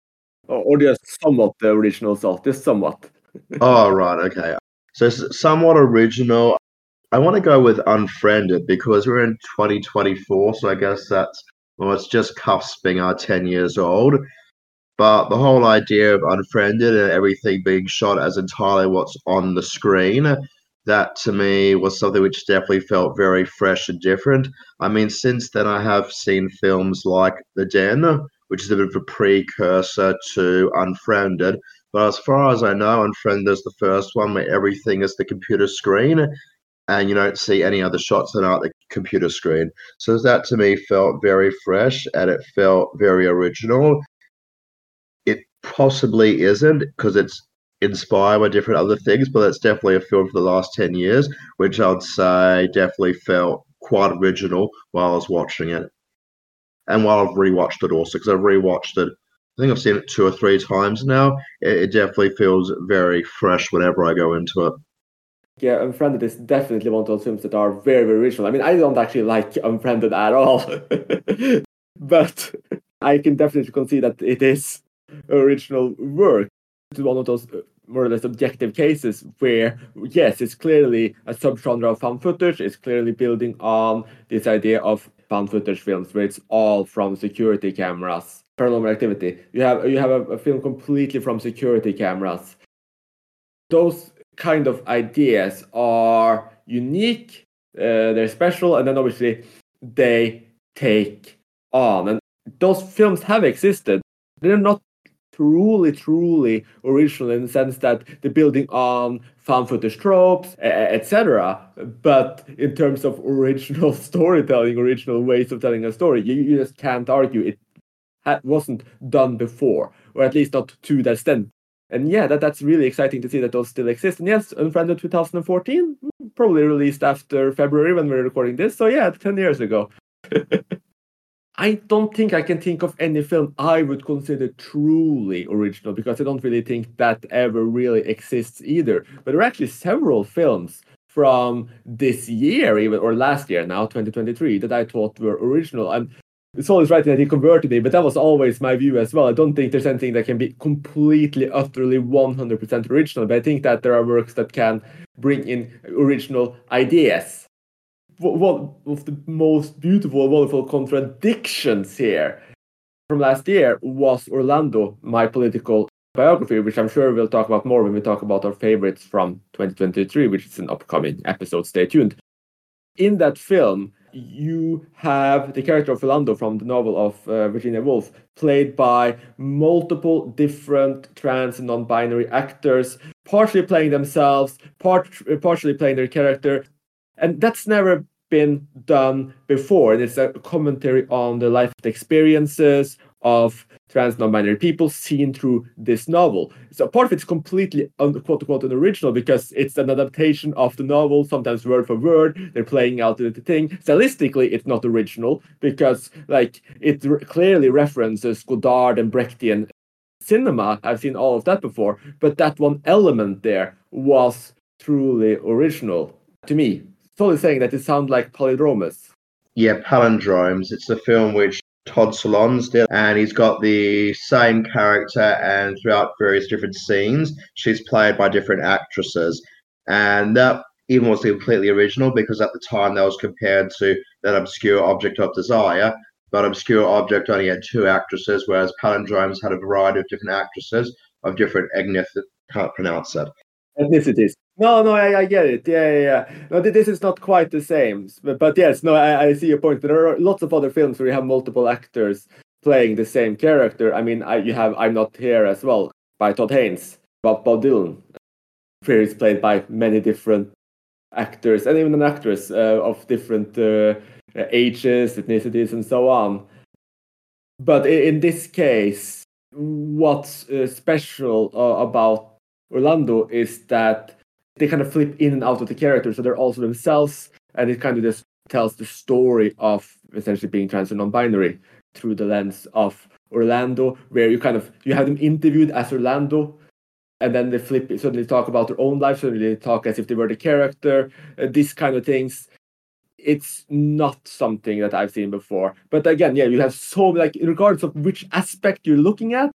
Or just somewhat the original thought, just somewhat. Oh, right, okay. So it's somewhat original. I want to go with Unfriended because we're in 2024, so I guess it's just cusping our 10 years old. But the whole idea of Unfriended and everything being shot as entirely what's on the screen, that to me was something which definitely felt very fresh and different. I mean, since then I have seen films like The Den, which is a bit of a precursor to Unfriended. But as far as I know, Unfriended is the first one where everything is the computer screen, and you don't see any other shots that aren't the computer screen. So that to me felt very fresh and it felt very original. It possibly isn't because it's inspired by different other things, but it's definitely a film for the last 10 years, which I'd say definitely felt quite original while I was watching it. And while I've rewatched it also, because I've rewatched it, I think I've seen it 2 or 3 times now. It definitely feels very fresh whenever I go into it. Yeah, Unfriended is definitely one of those films that are very, very original. I mean, I don't actually like Unfriended at all, but I can definitely concede that it is original work. It's one of those more or less objective cases where, yes, it's clearly a subgenre of found footage. It's clearly building on this idea of found footage films where it's all from security cameras. Paranormal Activity. You have a film completely from security cameras. Those kind of ideas are unique, they're special, and then obviously they take on. And those films have existed. They're not truly original in the sense that they're building on found footage tropes, etc. But in terms of original storytelling, original ways of telling a story, you just can't argue it wasn't done before, or at least not to that extent. And yeah, that's really exciting to see that those still exist. And yes, Unfriended 2014, probably released after February when we're recording this. So yeah, 10 years ago. I don't think I can think of any film I would consider truly original, because I don't really think that ever really exists either. But there are actually several films from this year, even, or last year now, 2023, that I thought were original. And it's always right that he converted me, but that was always my view as well. I don't think there's anything that can be completely, utterly 100% original, but I think that there are works that can bring in original ideas. One of the most beautiful, wonderful contradictions here from last year was Orlando, my political biography, which I'm sure we'll talk about more when we talk about our favorites from 2023, which is an upcoming episode. Stay tuned. In that film, you have the character of Orlando from the novel of Virginia Woolf, played by multiple different trans and non-binary actors, partially playing themselves, partially playing their character. And that's never been done before. And it's a commentary on the life experiences of trans non-binary people seen through this novel. So part of it's completely quote-unquote unoriginal because it's an adaptation of the novel, sometimes word for word. They're playing out the thing. Stylistically, it's not original because it clearly references Godard and Brechtian cinema. I've seen all of that before. But that one element there was truly original to me. It's only saying that it sounds like palindromes. Yeah, Palindromes. It's a film which Todd Solondz did, and he's got the same character, and throughout various different scenes, she's played by different actresses. And that even was completely original because at the time that was compared to that Obscure Object of Desire, but Obscure Object only had 2 actresses, whereas Palindromes had a variety of different actresses of different can't pronounce it. Ethnicities. No, I get it. Yeah. No, this is not quite the same. But yes, no, I see your point. There are lots of other films where you have multiple actors playing the same character. I mean, you have I'm Not Here as well by Todd Haynes, Bob Dylan. Where it's played by many different actors and even an actress of different ages, ethnicities, and so on. But in this case, what's special about Orlando is that they kind of flip in and out of the characters, so they're also themselves, and it kind of just tells the story of essentially being trans or non-binary through the lens of Orlando, where you have them interviewed as Orlando, and then they suddenly talk about their own life, suddenly they talk as if they were the character, these kind of things. It's not something that I've seen before. But again, yeah, you have regardless of which aspect you're looking at,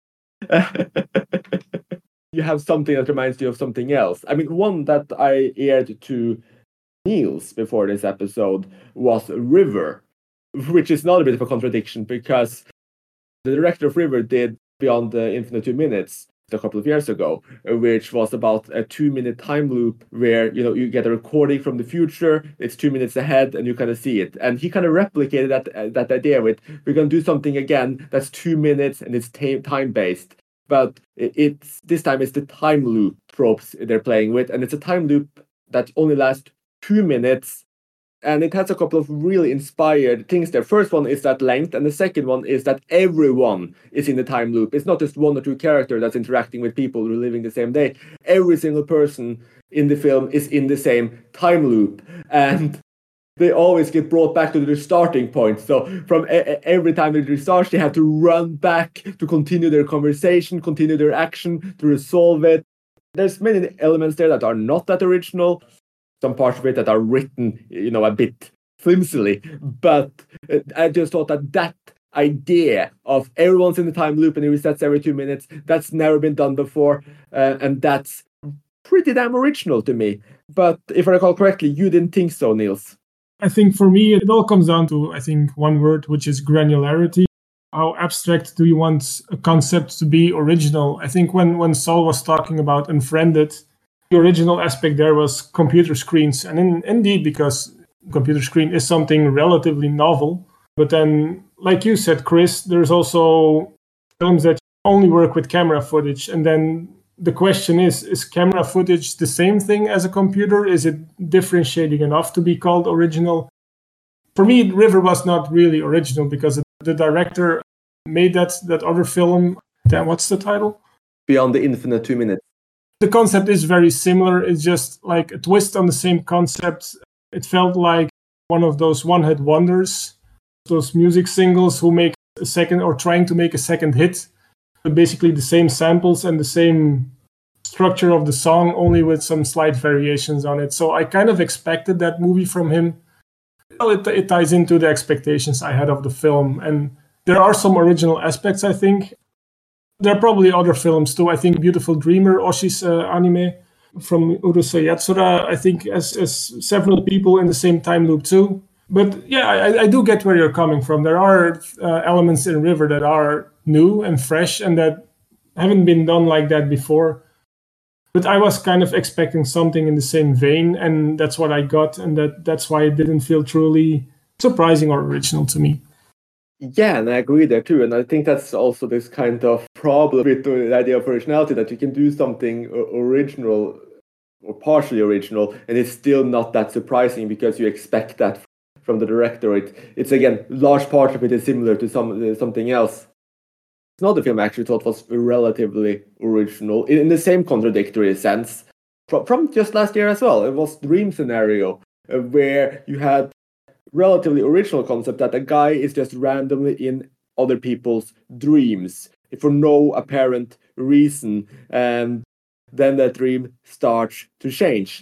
you have something that reminds you of something else. I mean, one that I aired to Niels before this episode was River, which is not a bit of a contradiction because the director of River did Beyond the Infinite 2 Minutes a couple of years ago, which was about a 2-minute time loop where you get a recording from the future, it's 2 minutes ahead, and you kind of see it. And he kind of replicated that idea with, we're going to do something again that's 2 minutes and it's time based. But this time it's the time loop tropes they're playing with, and it's a time loop that only lasts 2 minutes, and it has a couple of really inspired things there. First one is that length, and the second one is that everyone is in the time loop. It's not just 1 or 2 characters that's interacting with people who are living the same day. Every single person in the film is in the same time loop, and they always get brought back to their starting point. So from every time they restart, they have to run back to continue their conversation, continue their action, to resolve it. There's many elements there that are not that original, some parts of it that are written, a bit flimsily. But I just thought that idea of everyone's in the time loop and it resets every 2 minutes, that's never been done before. And that's pretty damn original to me. But if I recall correctly, you didn't think so, Niels. I think for me, it all comes down to, one word, which is granularity. How abstract do you want a concept to be original? I think when Saul was talking about Unfriended, the original aspect there was computer screens. And indeed, because computer screen is something relatively novel. But then, like you said, Chris, there's also films that only work with camera footage. And then the question is camera footage the same thing as a computer? Is it differentiating enough to be called original? For me, River was not really original because the director made that other film. What's the title? Beyond the Infinite 2 Minutes. The concept is very similar. It's just like a twist on the same concept. It felt like one of those one-hit wonders, those music singles who make a second or trying to make a second hit. Basically the same samples and the same structure of the song, only with some slight variations on it. So I kind of expected that movie from him. Well, it ties into the expectations I had of the film. And there are some original aspects, I think. There are probably other films too. I think Beautiful Dreamer, Oshi's anime from Urusei Yatsura, I think as several people in the same time loop too. But yeah, I do get where you're coming from. There are elements in River that are new and fresh and that haven't been done like that before. But I was kind of expecting something in the same vein, and that's what I got, and that's why it didn't feel truly surprising or original to me. Yeah, and I agree there too. And I think that's also this kind of problem with the idea of originality, that you can do something original or partially original, and it's still not that surprising because you expect that from the director. It's again, large part of it is similar to something else. Another film I actually thought was relatively original in the same contradictory sense from just last year as well. It was Dream Scenario, where you had relatively original concept that a guy is just randomly in other people's dreams for no apparent reason, and then that dream starts to change.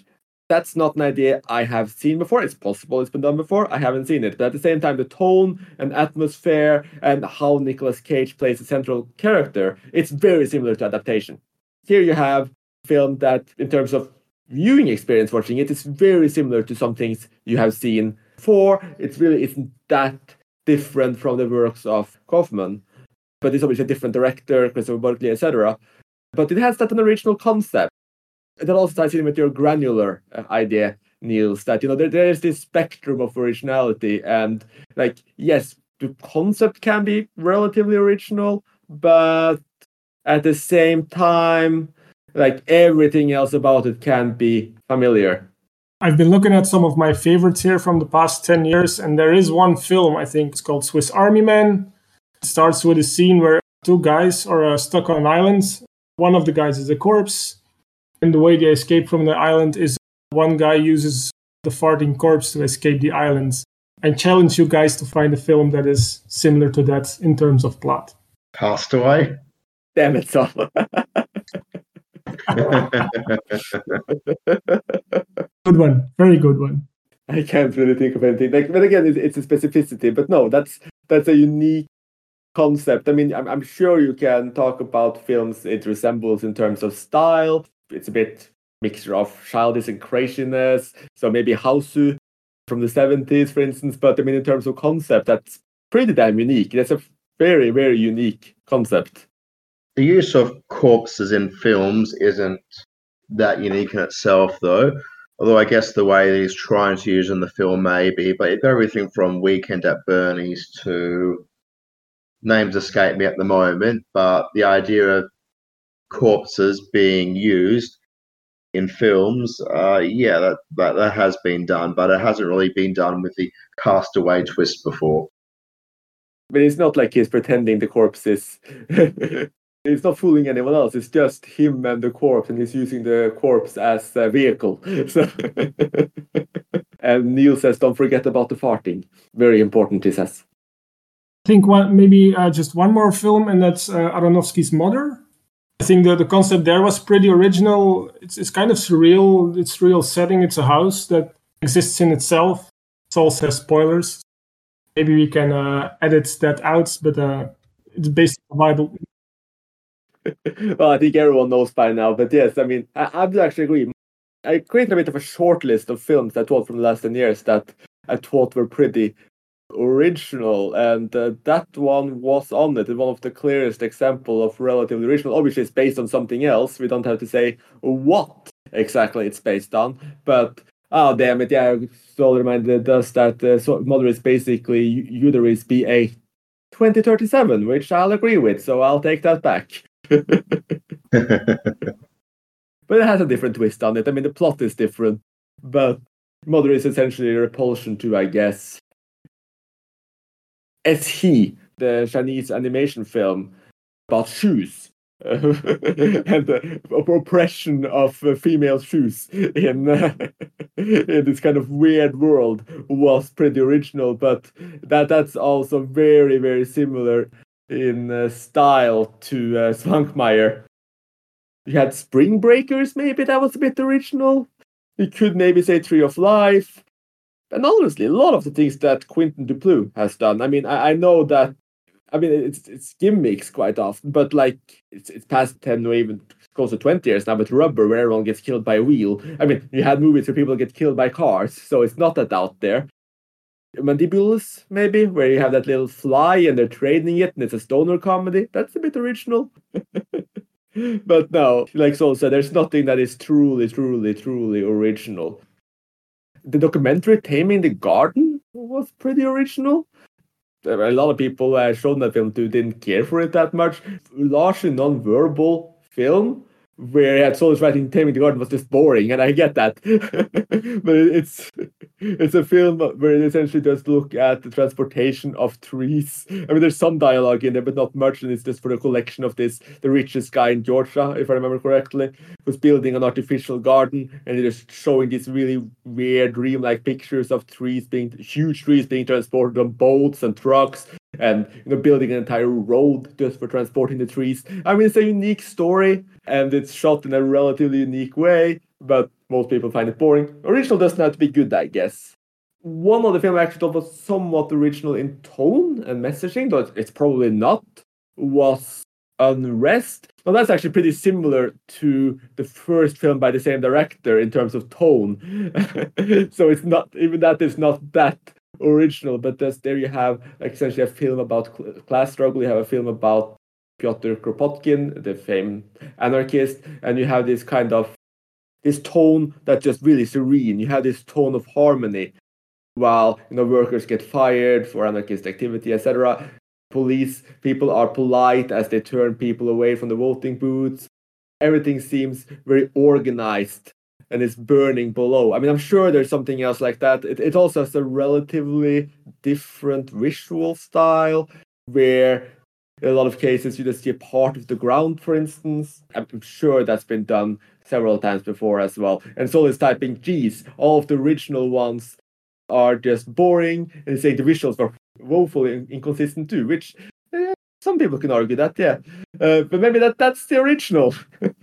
That's not an idea I have seen before. It's possible it's been done before. I haven't seen it. But at the same time, the tone and atmosphere and how Nicolas Cage plays a central character, it's very similar to adaptation. Here you have a film that, in terms of viewing experience watching it, is very similar to some things you have seen before. It really isn't that different from the works of Kaufman. But it's obviously a different director, Christopher Bartley, etc. But it has that an original concept. That also ties in with your granular idea, Niels, that there is this spectrum of originality, and yes, the concept can be relatively original, but at the same time, everything else about it can be familiar. I've been looking at some of my favorites here from the past 10 years, and there is one film, I think it's called Swiss Army Man. It starts with a scene where two guys are stuck on an island. One of the guys is a corpse. And the way they escape from the island is one guy uses the farting corpse to escape the island. I challenge you guys to find a film that is similar to that in terms of plot. Castaway? Damn it, Saul. Good one. Very good one. I can't really think of anything. But again, it's a specificity. But no, that's a unique concept. I mean, I'm sure you can talk about films it resembles in terms of style. It's a bit mixture of childish and craziness. So maybe Hausu from the 70s, for instance. But I mean, in terms of concept, that's pretty damn unique. That's a very, very unique concept. The use of corpses in films isn't that unique in itself, though. Although I guess the way that he's trying to use in the film maybe, but everything from Weekend at Bernie's to names escape me at the moment, but the idea of corpses being used in films, that has been done, but it hasn't really been done with the Castaway twist before. But it's not like he's pretending the corpse is... He's not fooling anyone else. It's just him and the corpse, and he's using the corpse as a vehicle. So and Neil says, don't forget about the farting. Very important, he says. I think just one more film, and that's Aronofsky's Mother. I think the concept there was pretty original. It's kind of surreal. It's real setting. It's a house that exists in itself. Saul says spoilers. Maybe we can edit that out, but it's based on the Bible. Well, I think everyone knows by now. But yes, I mean, I would actually agree. I created a bit of a short list of films I thought from the last 10 years that I thought were pretty original, and that one was on it. It's one of the clearest example of relatively original. Obviously, it's based on something else. We don't have to say what exactly it's based on, but oh damn it, yeah, Saul reminded us that Mother is basically Uterus BA 2037, which I'll agree with, so I'll take that back. But it has a different twist on it. I mean, the plot is different, but Mother is essentially a repulsion to, I guess, S.He, the Chinese animation film about shoes and the oppression of female shoes in this kind of weird world was pretty original, but that's also very, very similar in style to Svankmajer. You had Spring Breakers, maybe that was a bit original. You could maybe say Tree of Life. And honestly, a lot of the things that Quentin Dupieux has done, I mean, I know that, I mean, it's gimmicks quite often, but like, it's past 10 or even close to 20 years now with Rubber, where everyone gets killed by a wheel. I mean, you had movies where people get killed by cars, so it's not that out there. Mandibules, maybe, where you have that little fly and they're trading it, and it's a stoner comedy. That's a bit original. But no, like Saul said, there's nothing that is truly, truly, truly original. The documentary Taming the Garden was pretty original. A lot of people shown that film to didn't care for it that much. Largely non-verbal film where Saul's writing Taming the Garden was just boring, and I get that. But it's a film where it essentially just look at the transportation of trees. I mean, there's some dialogue in there, but not much, and it's just for the collection of the richest guy in Georgia, if I remember correctly, who's building an artificial garden, and they're just showing these really weird, dreamlike pictures of huge trees being transported on boats and trucks, and building an entire road just for transporting the trees. I mean, it's a unique story, and it's shot in a relatively unique way, but most people find it boring. Original doesn't have to be good, I guess. One of the films I actually thought was somewhat original in tone and messaging, though it's probably not, was Unrest. Well, that's actually pretty similar to the first film by the same director in terms of tone. So it's not, even that is not that original, but there you have essentially a film about class struggle. You have a film about Pyotr Kropotkin, the famed anarchist, and you have this kind of this tone that's just really serene. You have this tone of harmony while workers get fired for anarchist activity, etc. Police people are polite as they turn people away from the voting booths. Everything seems very organized and it's burning below. I mean, I'm sure there's something else like that. It also has a relatively different visual style where in a lot of cases you just see a part of the ground, for instance. I'm sure that's been done several times before as well. And so is typing, geez, all of the original ones are just boring, and saying the visuals are woefully inconsistent too, which some people can argue that, yeah. But maybe that's the original.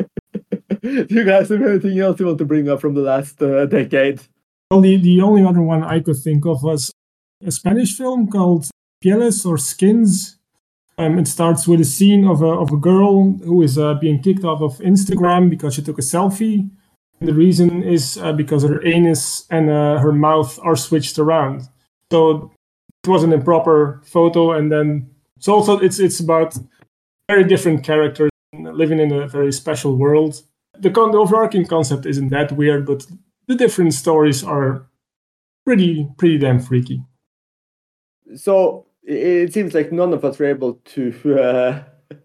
Do you guys have anything else you want to bring up from the last decade? Well, the only other one I could think of was a Spanish film called Pieles or Skins. It starts with a scene of a girl who is being kicked off of Instagram because she took a selfie. And the reason is because her anus and her mouth are switched around. So it was an improper photo, and then so also it's about very different characters living in a very special world. The overarching concept isn't that weird, but the different stories are pretty damn freaky. So it seems like none of us were able to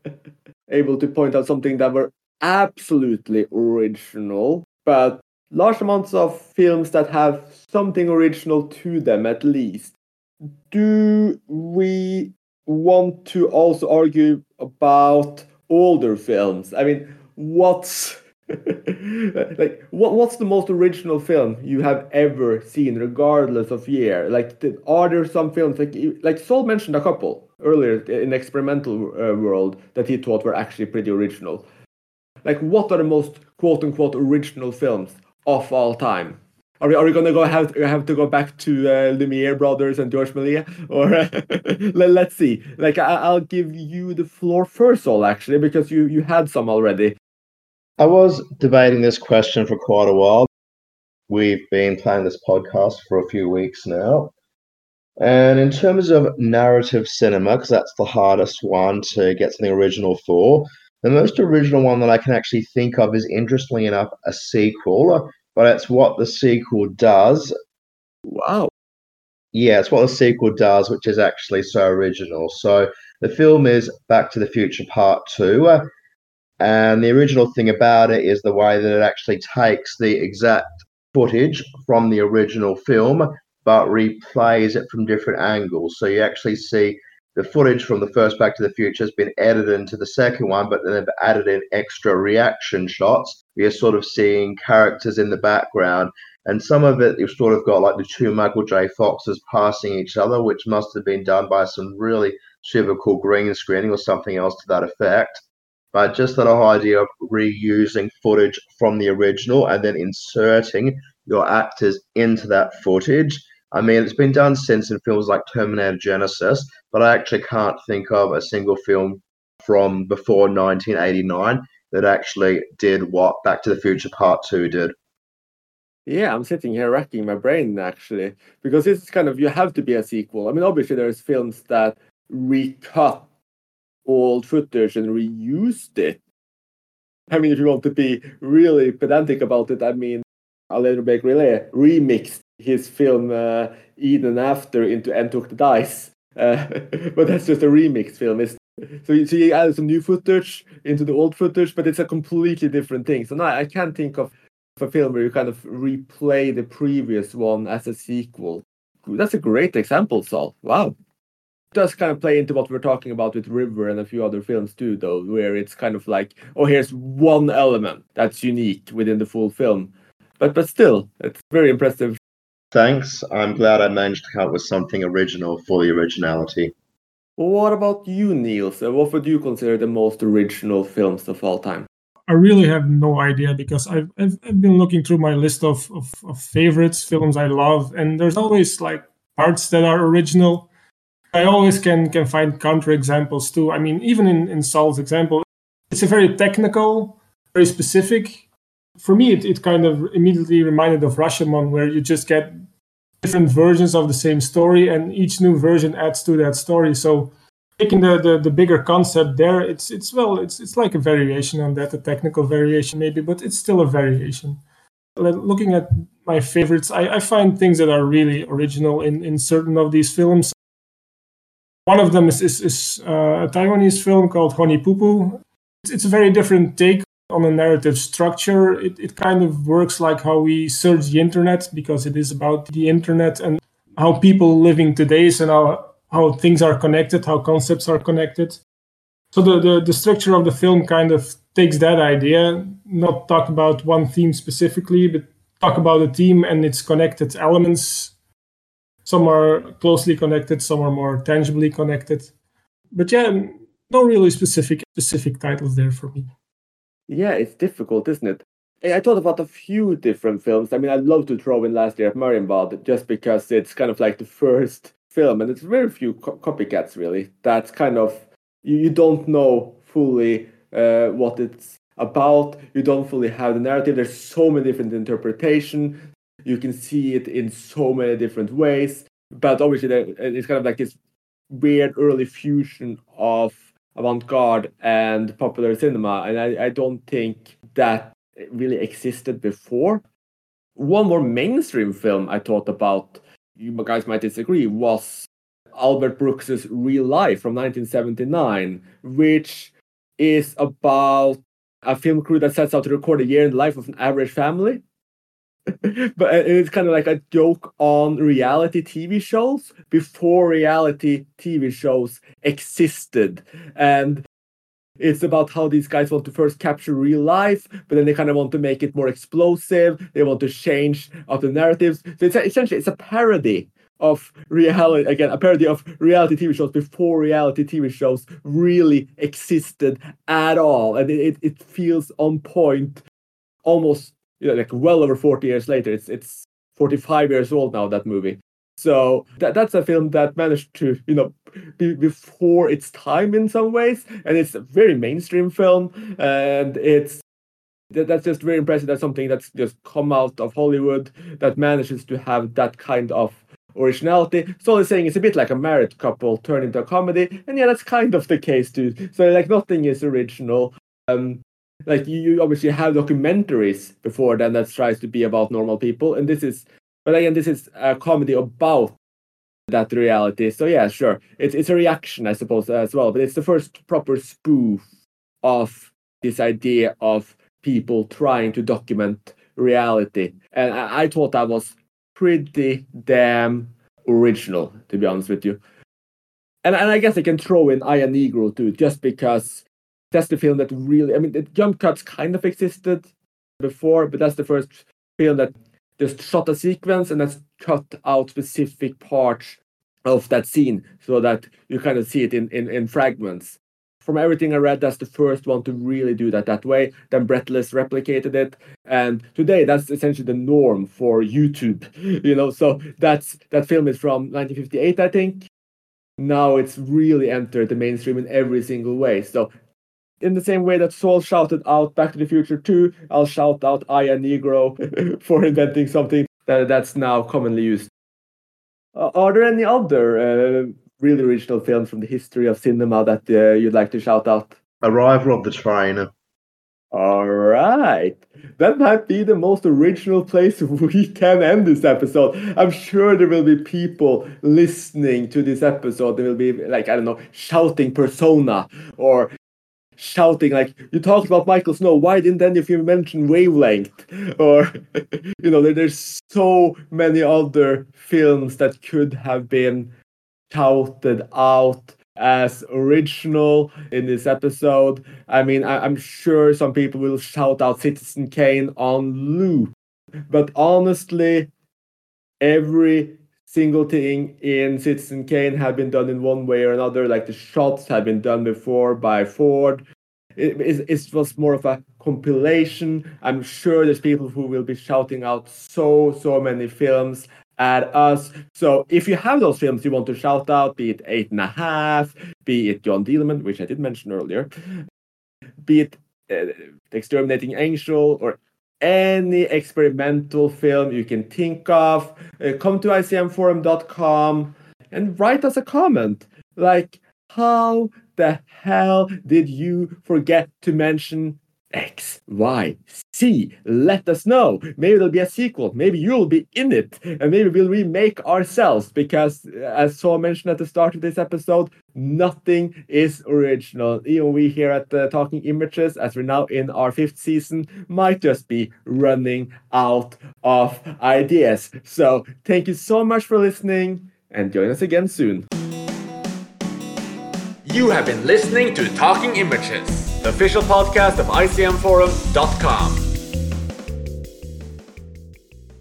point out something that were absolutely original, but large amounts of films that have something original to them at least. Do we want to also argue about older films? I mean, what's what's the most original film you have ever seen, regardless of year? Are there some films like Saul mentioned a couple earlier in experimental world that he thought were actually pretty original? What are the most quote unquote original films of all time? Are we going to have to go back to Lumiere brothers and Georges Méliès, or let's see? I'll give you the floor first, Saul, actually, because you had some already. I was debating this question for quite a while. We've been playing this podcast for a few weeks now. And in terms of narrative cinema, because that's the hardest one to get something original for, the most original one that I can actually think of is, interestingly enough, a sequel, but it's what the sequel does. Wow. Yeah, it's what the sequel does, which is actually so original. So the film is Back to the Future Part 2. And the original thing about it is the way that it actually takes the exact footage from the original film, but replays it from different angles. So you actually see the footage from the first Back to the Future has been edited into the second one, but then they've added in extra reaction shots. You're sort of seeing characters in the background, and some of it you've sort of got like the two Michael J. Foxes passing each other, which must have been done by some really super cool green screening or something else to that effect. But just that whole idea of reusing footage from the original and then inserting your actors into that footage. I mean, it's been done since in films like Terminator Genesis, but I actually can't think of a single film from before 1989 that actually did what Back to the Future Part 2 did. Yeah, I'm sitting here racking my brain, actually, because it's kind of, you have to be a sequel. I mean, obviously there's films that recut old footage and reused it. I mean, if you want to be really pedantic about it, I mean, Alain Robert-Grillet remixed his film Eden After into And Took the Dice. But that's just a remix film. So you add some new footage into the old footage, but it's a completely different thing. So now I can't think of a film where you kind of replay the previous one as a sequel. That's a great example, Saul. Wow. Does kind of play into what we're talking about with River and a few other films too, though, where it's kind of like, oh, here's one element that's unique within the full film. But still, it's very impressive. Thanks. I'm glad I managed to come up with something original for the originality. What about you, Niels? What would you consider the most original films of all time? I really have no idea because I've been looking through my list of favorites, films I love, and there's always like parts that are original. I always can find counter examples too. I mean, even in Saul's example, it's a very technical, very specific. For me, it kind of immediately reminded of Rashomon, where you just get different versions of the same story, and each new version adds to that story. So taking the bigger concept there, it's like a variation on that, a technical variation maybe, but it's still a variation. Looking at my favorites, I find things that are really original in certain of these films. One of them is a Taiwanese film called Honey Poo Poo. It's a very different take on a narrative structure. It kind of works like how we search the internet, because it is about the internet and how people living today and how things are connected, how concepts are connected. So the structure of the film kind of takes that idea, not talk about one theme specifically, but talk about a theme and its connected elements. Some are closely connected, some are more tangibly connected. But yeah, no really specific titles there for me. Yeah, it's difficult, isn't it? I thought about a few different films. I mean, I'd love to throw in Last Year at Marienbad, just because it's kind of like the first film, and it's very few copycats, really. That's kind of, you don't know fully what it's about. You don't fully have the narrative. There's so many different interpretations. You can see it in so many different ways. But obviously, it's kind of like this weird early fusion of avant-garde and popular cinema, and I don't think that really existed before. One more mainstream film I thought about, you guys might disagree, was Albert Brooks's Real Life from 1979, which is about a film crew that sets out to record a year in the life of an average family. But it's kind of like a joke on reality TV shows before reality TV shows existed. And it's about how these guys want to first capture real life, but then they kind of want to make it more explosive. They want to change up the narratives. So essentially, it's a parody of reality, again, a parody of reality TV shows before reality TV shows really existed at all. And it feels on point, almost, like well over 40 years later. It's 45 years old now, that movie. So that's a film that managed to, be before its time in some ways, and it's a very mainstream film, and that's just very impressive. That's something that's just come out of Hollywood that manages to have that kind of originality. So I'm saying it's a bit like a married couple turned into a comedy, and yeah, that's kind of the case too. So like nothing is original. Like you obviously have documentaries before then that tries to be about normal people, and this is a comedy about that reality. So yeah, sure, it's a reaction, I suppose, as well. But it's the first proper spoof of this idea of people trying to document reality, and I thought that was pretty damn original, to be honest with you. And I guess I can throw in Aya Negro too, just because that's the film that really, I mean, the jump cuts kind of existed before, but that's the first film that just shot a sequence and that's cut out specific parts of that scene so that you kind of see it in fragments. From everything I read, that's the first one to really do that way. Then Breathless replicated it, and today that's essentially the norm for YouTube. So that film is from 1958, I think. Now it's really entered the mainstream in every single way. So in the same way that Saul shouted out Back to the Future 2, I'll shout out Aya Negro for inventing something that's now commonly used. Are there any other really original films from the history of cinema that you'd like to shout out? Arrival of the Train. All right. That might be the most original place we can end this episode. I'm sure there will be people listening to this episode. There will be, like, I don't know, shouting Persona or shouting like, you talked about Michael Snow, why didn't any of you mention Wavelength? Or there's so many other films that could have been shouted out as original in this episode. I mean, I'm sure some people will shout out Citizen Kane on loop, but honestly, every single thing in Citizen Kane had been done in one way or another. Like the shots had been done before by Ford. It was more of a compilation. I'm sure there's people who will be shouting out so many films at us. So if you have those films you want to shout out, be it 8.5, be it John Dillman, which I did mention earlier, be it The Exterminating Angel, or any experimental film you can think of, come to icmforum.com and write us a comment. Like, how the hell did you forget to mention X, Y, C? Let us know. Maybe there'll be a sequel. Maybe you'll be in it. And maybe we'll remake ourselves. Because, as Saul mentioned at the start of this episode, nothing is original. Even we here at Talking Images, as we're now in our 5th season, might just be running out of ideas. So, thank you so much for listening. And join us again soon. You have been listening to Talking Images, the official podcast of ICMForum.com.